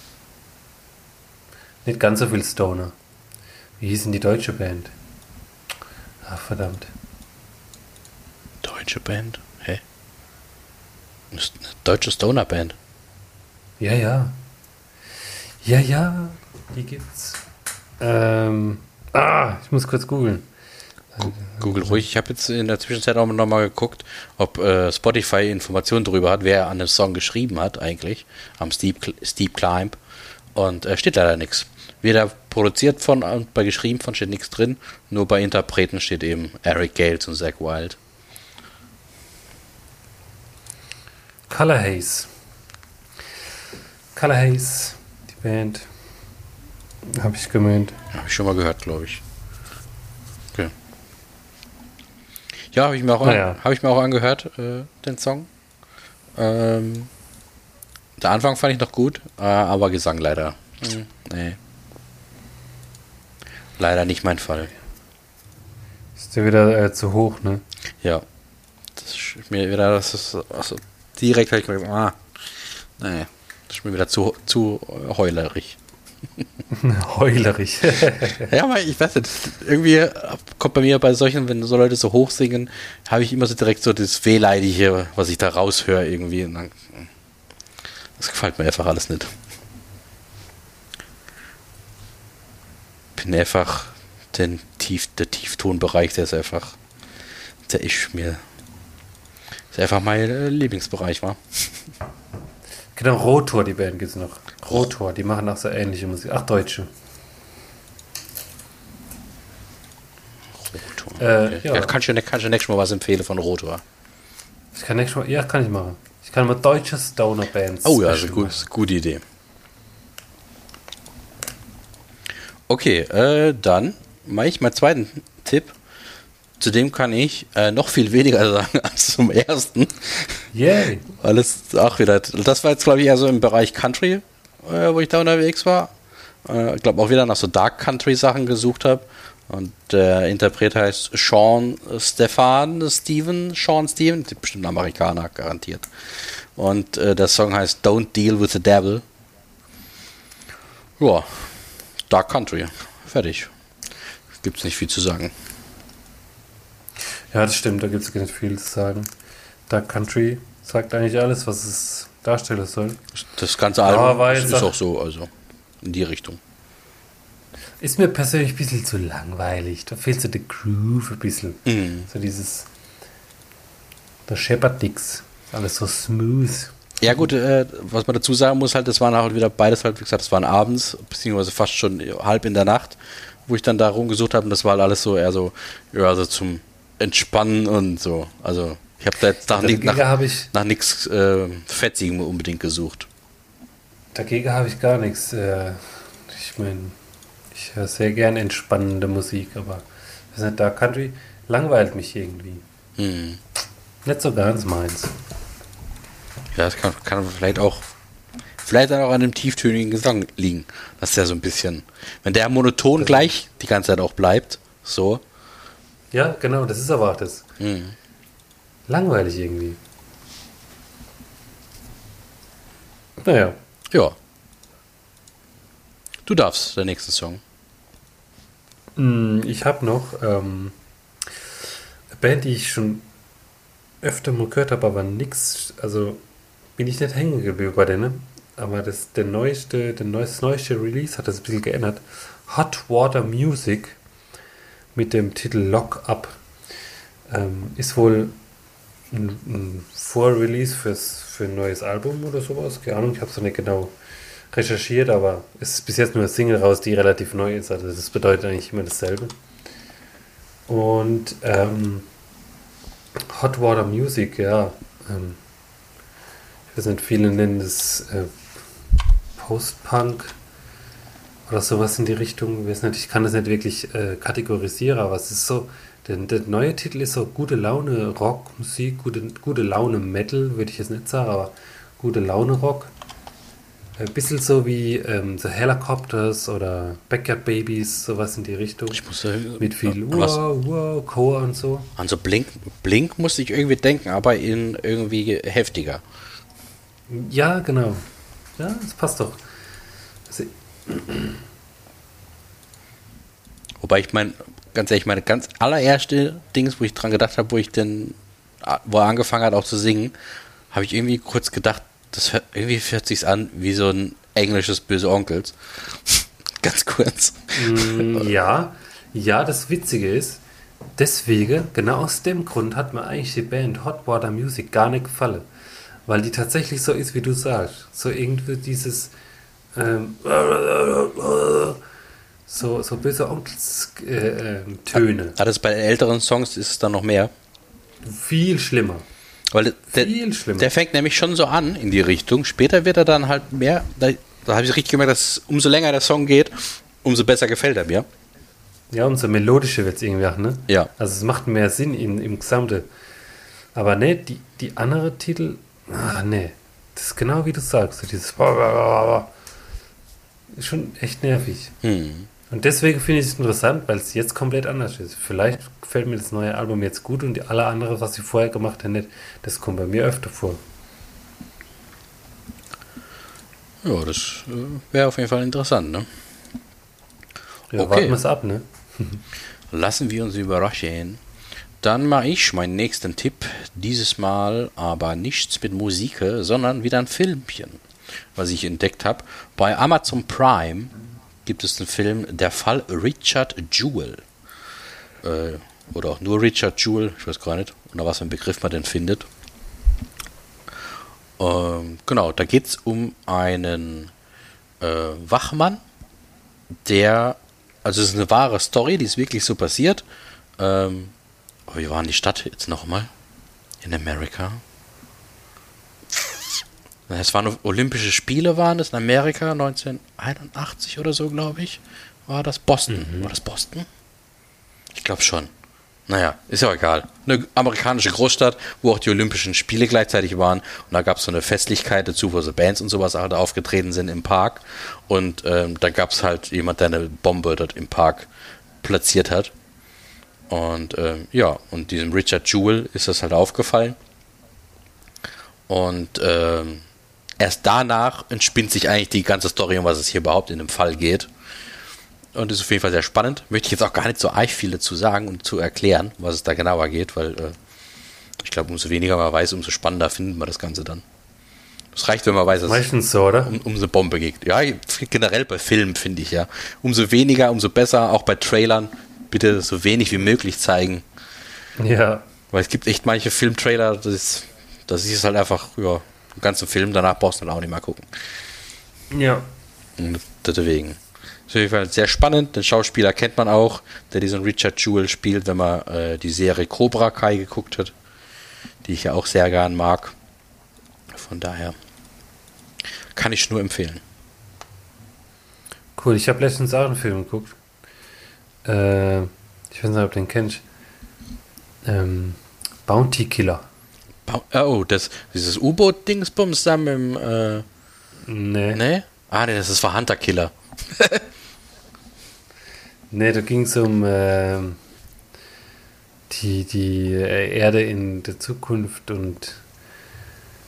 Nicht ganz so viel Stoner. Wie hieß denn die deutsche Band? Ach, verdammt. Deutsche Band? Hä? Eine deutsche Stoner-Band? Ja, ja. Ja, ja, die gibt's. Ähm, ah, ich muss kurz googeln. Google ruhig. Ich habe jetzt in der Zwischenzeit auch nochmal geguckt, ob äh, Spotify Informationen darüber hat, wer an dem Song geschrieben hat eigentlich, am Steep, Steep Climb. Und äh, steht leider nichts. Weder produziert von und bei geschrieben von steht nichts drin, nur bei Interpreten steht eben Eric Gales und Zach Wild. Color Haze. Color Haze, die Band. Habe ich gemeint. Habe ich schon mal gehört, glaube ich. Okay. Ja, habe ich, mir auch naja. an, hab ich mir auch angehört, äh, den Song. Ähm, der Anfang fand ich noch gut, äh, aber Gesang leider. Hm, nee. Leider nicht mein Fall. Ist der wieder äh, zu hoch, ne? Ja. Das ist mir wieder, das ist also direkt, habe ich mir gesagt, ah, nee, das ist mir wieder zu, zu heulerig. Heulerig. Ja, aber ich weiß nicht, irgendwie kommt bei mir bei solchen, wenn so Leute so hoch singen, habe ich immer so direkt so das Wehleidige, was ich da raushöre irgendwie. Und dann, das gefällt mir einfach alles nicht. Bin einfach den Tief, der Tieftonbereich, der ist einfach, der ist mir, ist einfach mein Lieblingsbereich, war. Genau, Rotor, die Band gibt's noch. Rotor, die machen auch so ähnliche Musik. Ach, Deutsche. Rotor. Äh, Okay. ja. Ja, kannst du kannst du nächstes Mal was empfehlen von Rotor? Ich kann nächstes Mal, ja, kann ich machen. Ich kann mal deutsche Stoner-Bands. Oh ja, also gut, ist eine gute Idee. Okay, äh, dann mache ich meinen zweiten Tipp. Zu dem kann ich äh, noch viel weniger sagen als zum ersten. Yay! Weil es auch wieder, das war jetzt glaube ich eher so im Bereich Country, äh, wo ich da unterwegs war. Äh, ich glaube auch wieder nach so Dark Country Sachen gesucht habe. Und der Interpret heißt Sean Stefan Steven, Sean Steven, bestimmt ein Amerikaner, garantiert. Und äh, der Song heißt Don't Deal with the Devil. Ja, Dark Country, fertig. Gibt's nicht viel zu sagen. Ja, das stimmt, da gibt es nicht viel zu sagen. Dark Country sagt eigentlich alles, was es darstellen soll. Das ganze Album ja, ist, ist auch so, also in die Richtung. Ist mir persönlich ein bisschen zu langweilig. Da fehlt so der Groove ein bisschen. Mhm. So dieses, da scheppert nix. Alles so smooth. Ja gut, äh, was man dazu sagen muss, halt, das waren halt wieder beides halt, wie gesagt, das waren abends, beziehungsweise fast schon halb in der Nacht, wo ich dann da rumgesucht habe und das war halt alles so eher so, ja, so zum Entspannen und so. Also ich habe da jetzt nach, dagegen nach, hab ich, nach nichts äh, Fetzigem unbedingt gesucht. Dagegen habe ich gar nichts. Äh, ich meine, ich höre sehr gern entspannende Musik, aber das ist nicht Dark Country, langweilt mich irgendwie. Hm. Nicht so ganz meins. Ja, das kann, kann vielleicht auch vielleicht dann auch an dem tieftönigen Gesang liegen. Das ist ja so ein bisschen, wenn der monoton das gleich die ganze Zeit auch bleibt, so. Ja, genau, das ist aber auch das. Mhm. Langweilig irgendwie. Naja. Ja. Du darfst, der nächste Song. Ich habe noch ähm, eine Band, die ich schon öfter mal gehört habe, aber nix, also bin ich nicht hängen geblieben bei denen. Aber das, der neueste, der neueste, neueste Release hat das ein bisschen geändert. Hot Water Music mit dem Titel Lock Up ähm, ist wohl ein, ein Vorrelease fürs, für ein neues Album oder sowas. Keine Ahnung, ich habe es noch nicht genau recherchiert, aber es ist bis jetzt nur eine Single raus, die relativ neu ist. Also das bedeutet eigentlich immer dasselbe. Und ähm, Hot Water Music, ja. Ähm, ich weiß nicht, viele nennen das äh, Post-Punk oder sowas in die Richtung. Ich weiß nicht, ich kann das nicht wirklich äh, kategorisieren, aber es ist so, der, der neue Titel ist so gute Laune Rockmusik, gute, gute Laune Metal, würde ich jetzt nicht sagen, aber gute Laune Rock. Ein bisschen so wie ähm, The Helicopters oder Backyard Babies, sowas in die Richtung. Ich muss ja, mit viel was, wow, wow, Chor und so. an so Blink, Blink musste ich irgendwie denken, aber in irgendwie heftiger. Ja, genau. Ja, das passt doch. Also, Wobei ich mein, ganz ehrlich, meine ganz allererste Dings, wo ich dran gedacht habe, wo ich denn, wo er angefangen hat auch zu singen, habe ich irgendwie kurz gedacht, das hört, irgendwie hört sich's an wie so ein englisches Böse Onkels. Ganz kurz. mm, ja, ja, das Witzige ist, deswegen, genau aus dem Grund hat mir eigentlich die Band Hot Water Music gar nicht gefallen. Weil die tatsächlich so ist, wie du sagst. So irgendwie dieses ähm, so, so böse Onkels-Töne. Äh, Töne. Ah, das bei älteren Songs ist es dann noch mehr. Viel schlimmer. Weil der, Viel schlimmer. der fängt nämlich schon so an in die Richtung. Später wird er dann halt mehr, da, da habe ich richtig gemerkt, dass umso länger der Song geht, umso besser gefällt er mir. Ja, umso melodischer wird es irgendwie auch, ne? Ja. Also es macht mehr Sinn in, im Gesamte. Aber ne, die, die andere Titel, ah ne, das ist genau wie du sagst, so dieses ist schon echt nervig. Hm. Und deswegen finde ich es interessant, weil es jetzt komplett anders ist. Vielleicht gefällt mir das neue Album jetzt gut und die alle andere, was sie vorher gemacht haben, nicht. Das kommt bei mir öfter vor. Ja, das äh, wäre auf jeden Fall interessant, ne? Ja, Okay. warten wir es ab, ne? Lassen wir uns überraschen. Dann mache ich meinen nächsten Tipp. Dieses Mal aber nichts mit Musik, sondern wieder ein Filmchen, was ich entdeckt habe. Bei Amazon Prime gibt es einen Film, der Fall Richard Jewell. Äh, oder auch nur Richard Jewell, ich weiß gar nicht, unter was für einen Begriff man denn findet. Ähm, genau, da geht es um einen äh, Wachmann, der, also es ist eine wahre Story, die ist wirklich so passiert. Ähm, oh, wie war denn die Stadt jetzt nochmal? In Amerika. Es waren Olympische Spiele, waren es in Amerika, neunzehnhunderteinundachtzig oder so, glaube ich. War das Boston? Mhm. War das Boston? Ich glaube schon. Naja, ist ja egal. Eine amerikanische Großstadt, wo auch die Olympischen Spiele gleichzeitig waren. Und da gab es so eine Festlichkeit dazu, wo so Bands und sowas halt aufgetreten sind im Park. Und ähm, da gab es halt jemand, der eine Bombe dort im Park platziert hat. Und ähm, ja, und diesem Richard Jewell ist das halt aufgefallen. Und ähm, erst danach entspinnt sich eigentlich die ganze Story, um was es hier überhaupt in dem Fall geht. Und ist auf jeden Fall sehr spannend. Möchte ich jetzt auch gar nicht so arg viel dazu sagen und zu erklären, was es da genauer geht, weil äh, ich glaube, umso weniger man weiß, umso spannender findet man das Ganze dann. Es reicht, wenn man weiß, dass Meistens so, oder? es um, um eine Bombe geht. Ja, generell bei Filmen finde ich ja. Umso weniger, umso besser, auch bei Trailern. Bitte so wenig wie möglich zeigen. Ja. Weil es gibt echt manche Filmtrailer, das ist, das ist halt einfach, ja, den ganzen Film, danach brauchst du dann auch nicht mehr gucken. Ja. Und deswegen. Ist auf jeden Fall sehr spannend. Den Schauspieler kennt man auch, der diesen Richard Jewell spielt, wenn man äh, die Serie Cobra Kai geguckt hat, die ich ja auch sehr gern mag. Von daher kann ich nur empfehlen. Cool, ich habe letztens auch einen Film geguckt. Äh, ich weiß nicht, ob du den kennst. Ähm, Bounty Killer. Oh, das, dieses U-Boot-Dingsbums da mit dem, äh, Nee. ne? Ah, ne, das ist war Hunter Killer. Nee, da ging es um äh, die, die äh, Erde in der Zukunft und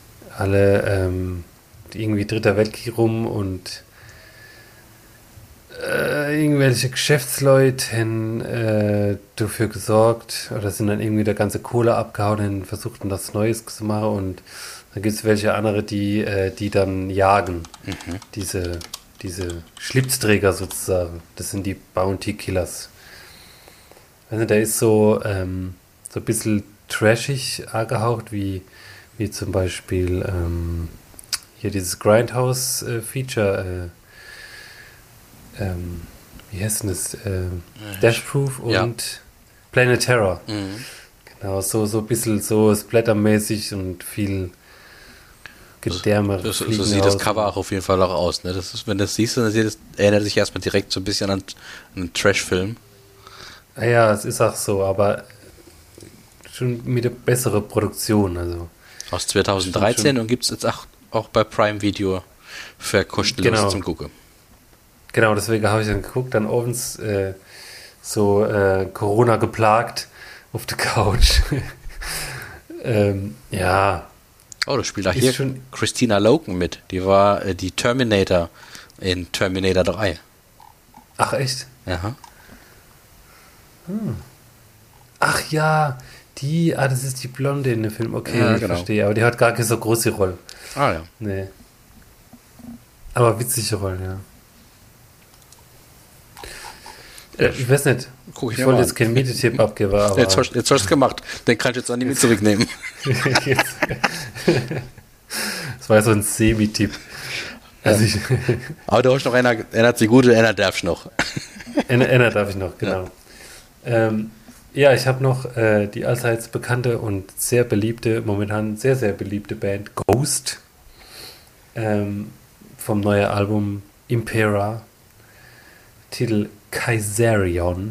alle ähm, irgendwie Dritter Weltkrieg rum und äh, irgendwelche Geschäftsleute haben äh, dafür gesorgt oder sind dann irgendwie der ganze Kohle abgehauen und versuchten das Neues zu machen und dann gibt es welche andere, die, äh, die dann jagen. Mhm. Diese, diese Schlipsträger sozusagen. Das sind die Bounty Killers. Also der ist so, ähm, so ein bisschen trashig angehaucht, wie, wie zum Beispiel ähm, hier dieses Grindhouse-Feature. Äh, ähm, wie heißt denn das? Äh, Death Proof und Ja. Planet Terror. Mhm. Genau, so, so ein bisschen so splattermäßig und viel Gedärme. Das, so fliegen sieht das raus. Cover auch auf jeden Fall auch aus. Ne? Das ist, wenn du das siehst, dann sieht das, erinnert sich erstmal direkt so ein bisschen an, an einen Trash-Film. Ah ja, es ist auch so, aber schon mit einer besseren Produktion. Also. Aus zwanzig dreizehn Schon, schon. und gibt es jetzt auch, auch bei Prime Video für kostenlos Genau. zum Gucken. Genau, deswegen habe ich dann geguckt, dann abends äh, so äh, Corona geplagt auf der Couch. ähm, ja, Oh, da spielt auch Ist hier schon- Christina Loken mit. Die war äh, die Terminator in Terminator drei. ach echt? Ja. Ach ja, die, ah, das ist die Blonde in dem Film. Okay, Ja, ich genau. verstehe, aber die hat gar keine so große Rolle. Ah ja. Nee. Aber witzige Rollen, ja. Äh, ich weiß nicht, Guck ich ich mir wollte mal jetzt keinen Mietetipp abgeben, aber Jetzt hast jetzt hast du es gemacht. Den kannst du jetzt auch nicht mit zurücknehmen. Jetzt. Das war so ein Semi-Tipp. Also ich, Aber du hast noch einer, einer hat sie gute, einer darfst noch. Einer, einer darf ich noch, genau. Ja, ähm, ja ich habe noch äh, die allseits bekannte und sehr beliebte, momentan sehr, sehr beliebte Band Ghost ähm, vom neuen Album Impera, Titel Kaiserion.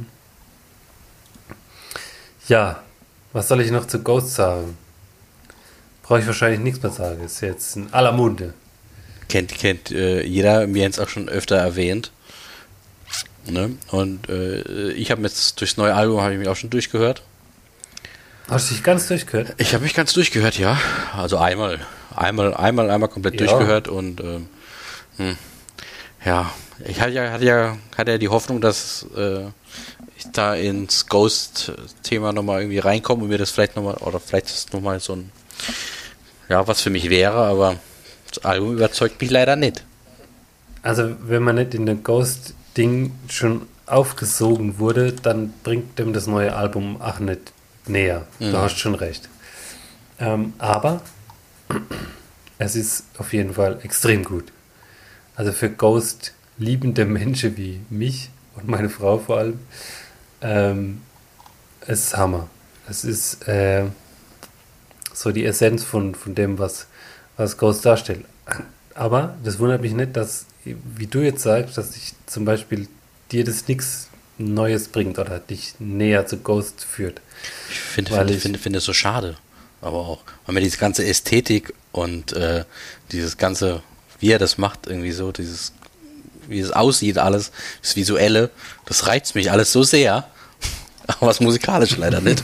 Ja, was soll ich noch zu Ghost sagen? Brauche ich wahrscheinlich nichts mehr sagen, ist jetzt in aller Munde. Kennt, kennt äh, jeder, mir jetzt auch schon öfter erwähnt. Ne? Und äh, ich habe jetzt durchs neue Album habe ich mich auch schon durchgehört. Hast du dich ganz durchgehört? Ich habe mich ganz durchgehört, ja. Also einmal, einmal, einmal, einmal komplett Ja. durchgehört und ähm, hm, ja, ich hatte ja, hatte ja, hatte ja die Hoffnung, dass äh, ich da ins Ghost-Thema nochmal irgendwie reinkomme und mir das vielleicht nochmal, oder vielleicht ist es nochmal so ein, ja, was für mich wäre, aber das Album überzeugt mich leider nicht. Also, wenn man nicht in der Ghost-Ding schon aufgesogen wurde, dann bringt dem das neue Album auch nicht näher. Mhm. Du hast schon recht. Ähm, aber es ist auf jeden Fall extrem gut. Also für Ghost liebende Menschen wie mich und meine Frau vor allem, ähm, es ist Hammer. Es ist äh, so die Essenz von, von dem, was, was Ghost darstellt. Aber das wundert mich nicht, dass, wie du jetzt sagst, dass ich zum Beispiel dir das nichts Neues bringt oder dich näher zu Ghost führt. Ich finde Weil finde, ich- finde, finde es so schade. Aber auch, weil mir diese ganze Ästhetik und äh, dieses ganze, wie er das macht, irgendwie so, dieses, wie es aussieht, alles, das Visuelle, das reizt mich alles so sehr. Aber was musikalisch leider nicht.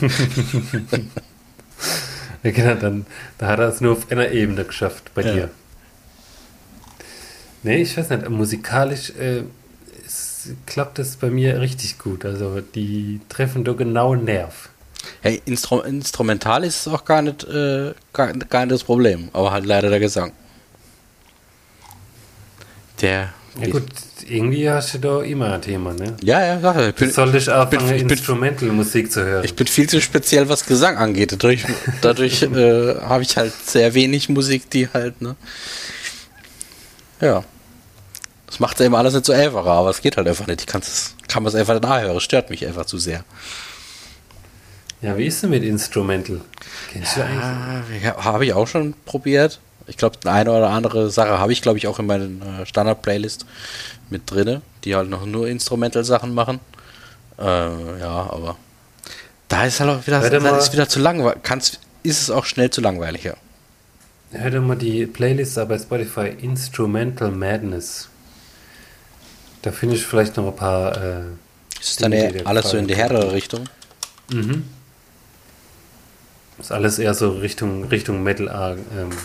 Ja, genau, dann da hat er es nur auf einer Ebene geschafft bei Ja. dir. Nee, ich weiß nicht, musikalisch äh, es, klappt es bei mir richtig gut. Also die treffen da genau einen Nerv. Ja, Instru instrumental ist es auch gar nicht, äh, gar, gar nicht das Problem, aber halt leider der Gesang. Der. Ja gut, irgendwie hast du da immer ein Thema, ne? Ja, ja, sag ich. Ich bin, Soll ich anfangen, bin- ich bin- Instrumental-Musik zu hören? ich bin viel zu speziell, was Gesang angeht. Dadurch, dadurch äh, habe ich halt sehr wenig Musik, die halt, ne? Ja. Das macht ja immer alles nicht so einfacher, aber es geht halt einfach nicht. Ich kann's, kann man es einfach nicht nachhören. Es stört mich einfach zu sehr. Ja, wie ist denn mit Instrumental? Kennst du eigentlich? Ja, habe ich auch schon probiert. Ich glaube, eine oder andere Sache habe ich, glaube ich, auch in meiner äh, Standard-Playlist mit drinne, die halt noch nur Instrumental-Sachen machen. Äh, ja, aber da ist halt auch wieder, Warte da mal. ist wieder zu langweilig. Kann's, ist es auch schnell zu langweilig, ja. Hör doch mal die Playlist bei Spotify Instrumental Madness. Da finde ich vielleicht noch ein paar. Äh, Ist es dann Dinge, eher die dir alles so in die gefallen härtere Richtung? Mhm. Ist alles eher so Richtung, Richtung Metal äh, ähm,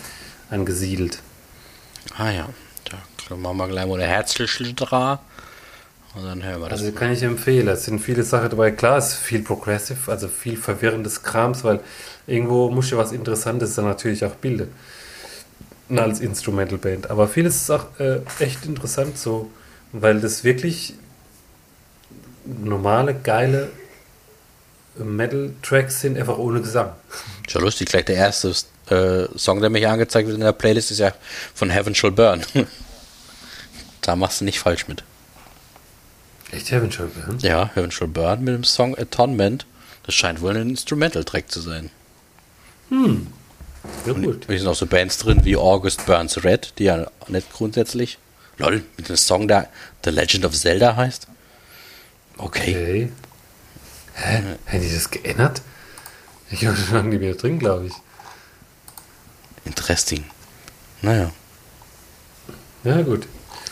angesiedelt. Ah ja, da machen wir gleich mal eine Herzlichen dran. Und dann hören wir das. Also kann ich empfehlen. Es sind viele Sachen dabei. Klar, es ist viel Progressive, also viel verwirrendes Krams, weil irgendwo muss ja was Interessantes dann natürlich auch bilden. Als Instrumental Band. Aber vieles ist auch äh, echt interessant so, weil das wirklich normale, geile Metal-Tracks sind, einfach ohne Gesang. Schon lustig, gleich der erste äh, Song, der mir hier angezeigt wird in der Playlist, ist ja von Heaven Shall Burn. Da machst du nicht falsch mit. Echt Heaven Shall Burn? Ja, Heaven Shall Burn mit dem Song Atonement. Das scheint wohl ein Instrumental-Track zu sein. Hm. Ja, Und gut. hier sind auch so Bands drin wie August Burns Red, die ja nicht grundsätzlich. Lol, mit dem Song, der The Legend of Zelda heißt. Okay. Okay. Hä? Hätten die das geändert? Ich habe schon lange nicht mehr drin, glaube ich. Interesting. Naja. Ja, gut.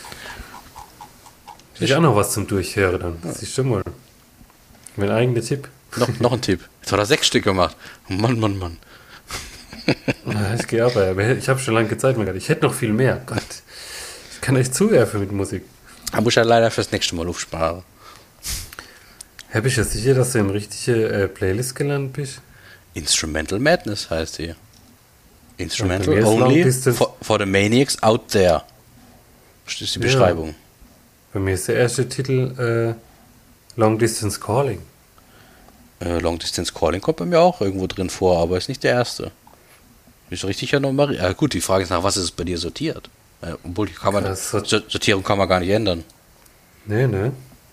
Ich auch noch was zum Durchhören dann. Das ist schon mal mein eigener Tipp. Noch, noch ein Tipp. Jetzt hat er sechs Stück gemacht. Mann, Mann, Mann. Ja, ich gehe aber, aber ich habe schon lange Zeit mehr gehabt. Ich hätte noch viel mehr. Gott. Ich kann euch zuwerfen mit Musik. Da muss ich ja leider fürs nächste Mal aufsparen. Herr, bist du sicher, dass du in richtige äh, Playlist gelandet bist? Instrumental Madness heißt die. Ja, Instrumental bei mir ist Long only Distance- for, for the maniacs out there. Das ist die Ja. Beschreibung. Bei mir ist der erste Titel äh, Long Distance Calling. Äh, Long Distance Calling kommt bei mir auch irgendwo drin vor, aber ist nicht der erste. Ist richtig ja nochmal. Ja, gut, die Frage ist, nach was ist es bei dir sortiert? Äh, obwohl, die kann man, Das sort- Sor- Sortierung kann man gar nicht ändern. Nee, ne?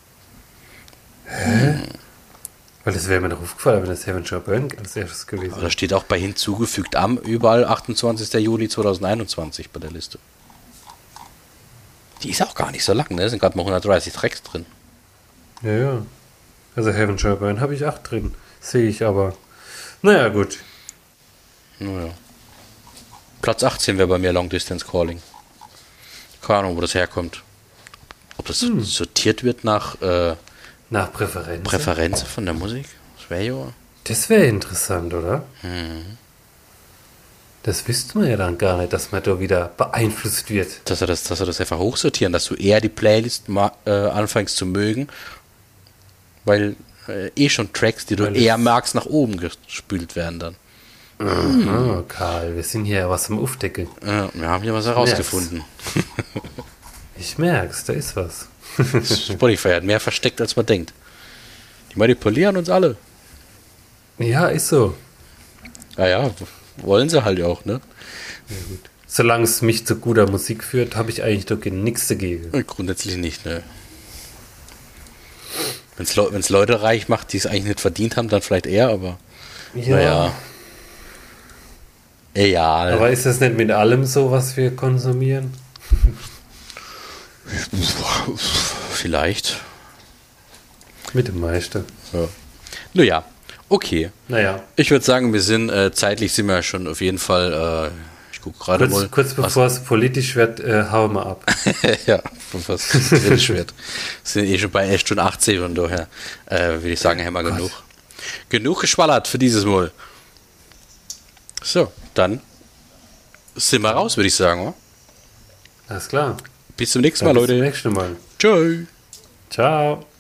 Hä? Weil das wäre mir doch aufgefallen, wenn das Heaven Shall Burn als erstes gewesen Aber da wäre. steht auch bei hinzugefügt am überall achtundzwanzigster Juli zweitausendeinundzwanzig bei der Liste. Die ist auch gar nicht so lang, ne? Da sind gerade mal hundertdreißig Tracks drin. Ja, ja. Also Heaven Shall Burn habe ich acht drin. Sehe ich aber. Naja, gut. Naja. Platz achtzehn wäre bei mir Long Distance Calling. Keine Ahnung, wo das herkommt. Ob das Hm. sortiert wird nach äh, Nach Präferenz. Präferenzen von der Musik? Das wäre ja. Das wäre interessant, oder? Hm. Das wüsste man ja dann gar nicht, dass man da wieder beeinflusst wird. Dass er das, dass er das einfach hochsortieren, dass du eher die Playlist ma- äh, anfängst zu mögen, weil äh, eh schon Tracks, die du Weil eher es- magst, nach oben gespült werden dann. Ah, Karl, wir sind hier was am Aufdecken. Ja, wir haben hier was herausgefunden. Ich merk's, da ist was. Spotify hat mehr versteckt, als man denkt. Die manipulieren uns alle. Ja, ist so. Naja, wollen sie halt auch, ne? Solange es mich zu guter Musik führt, habe ich eigentlich doch nichts dagegen. Grundsätzlich nicht, ne? Wenn es Le wenn's Leute reich macht, die es eigentlich nicht verdient haben, dann vielleicht eher, aber naja. Egal. Aber ist das nicht mit allem so, was wir konsumieren? Vielleicht. Mit dem Meister. Ja. Naja, okay. Naja, Ich würde sagen, wir sind äh, zeitlich sind wir schon auf jeden Fall. Äh, ich gucke gerade mal. kurz, kurz bevor es politisch wird, äh, hauen wir ab. Ja, was kritisch wird. Sind eh schon bei elf Stunden achtzig und daher äh, würde ich sagen, haben wir genug. Genug geschwallert für dieses Mal. So, dann sind wir raus, würde ich sagen. Oder? Alles klar. Bis zum nächsten Dann Mal, bis zum Leute. nächsten Mal. Tschö. Ciao.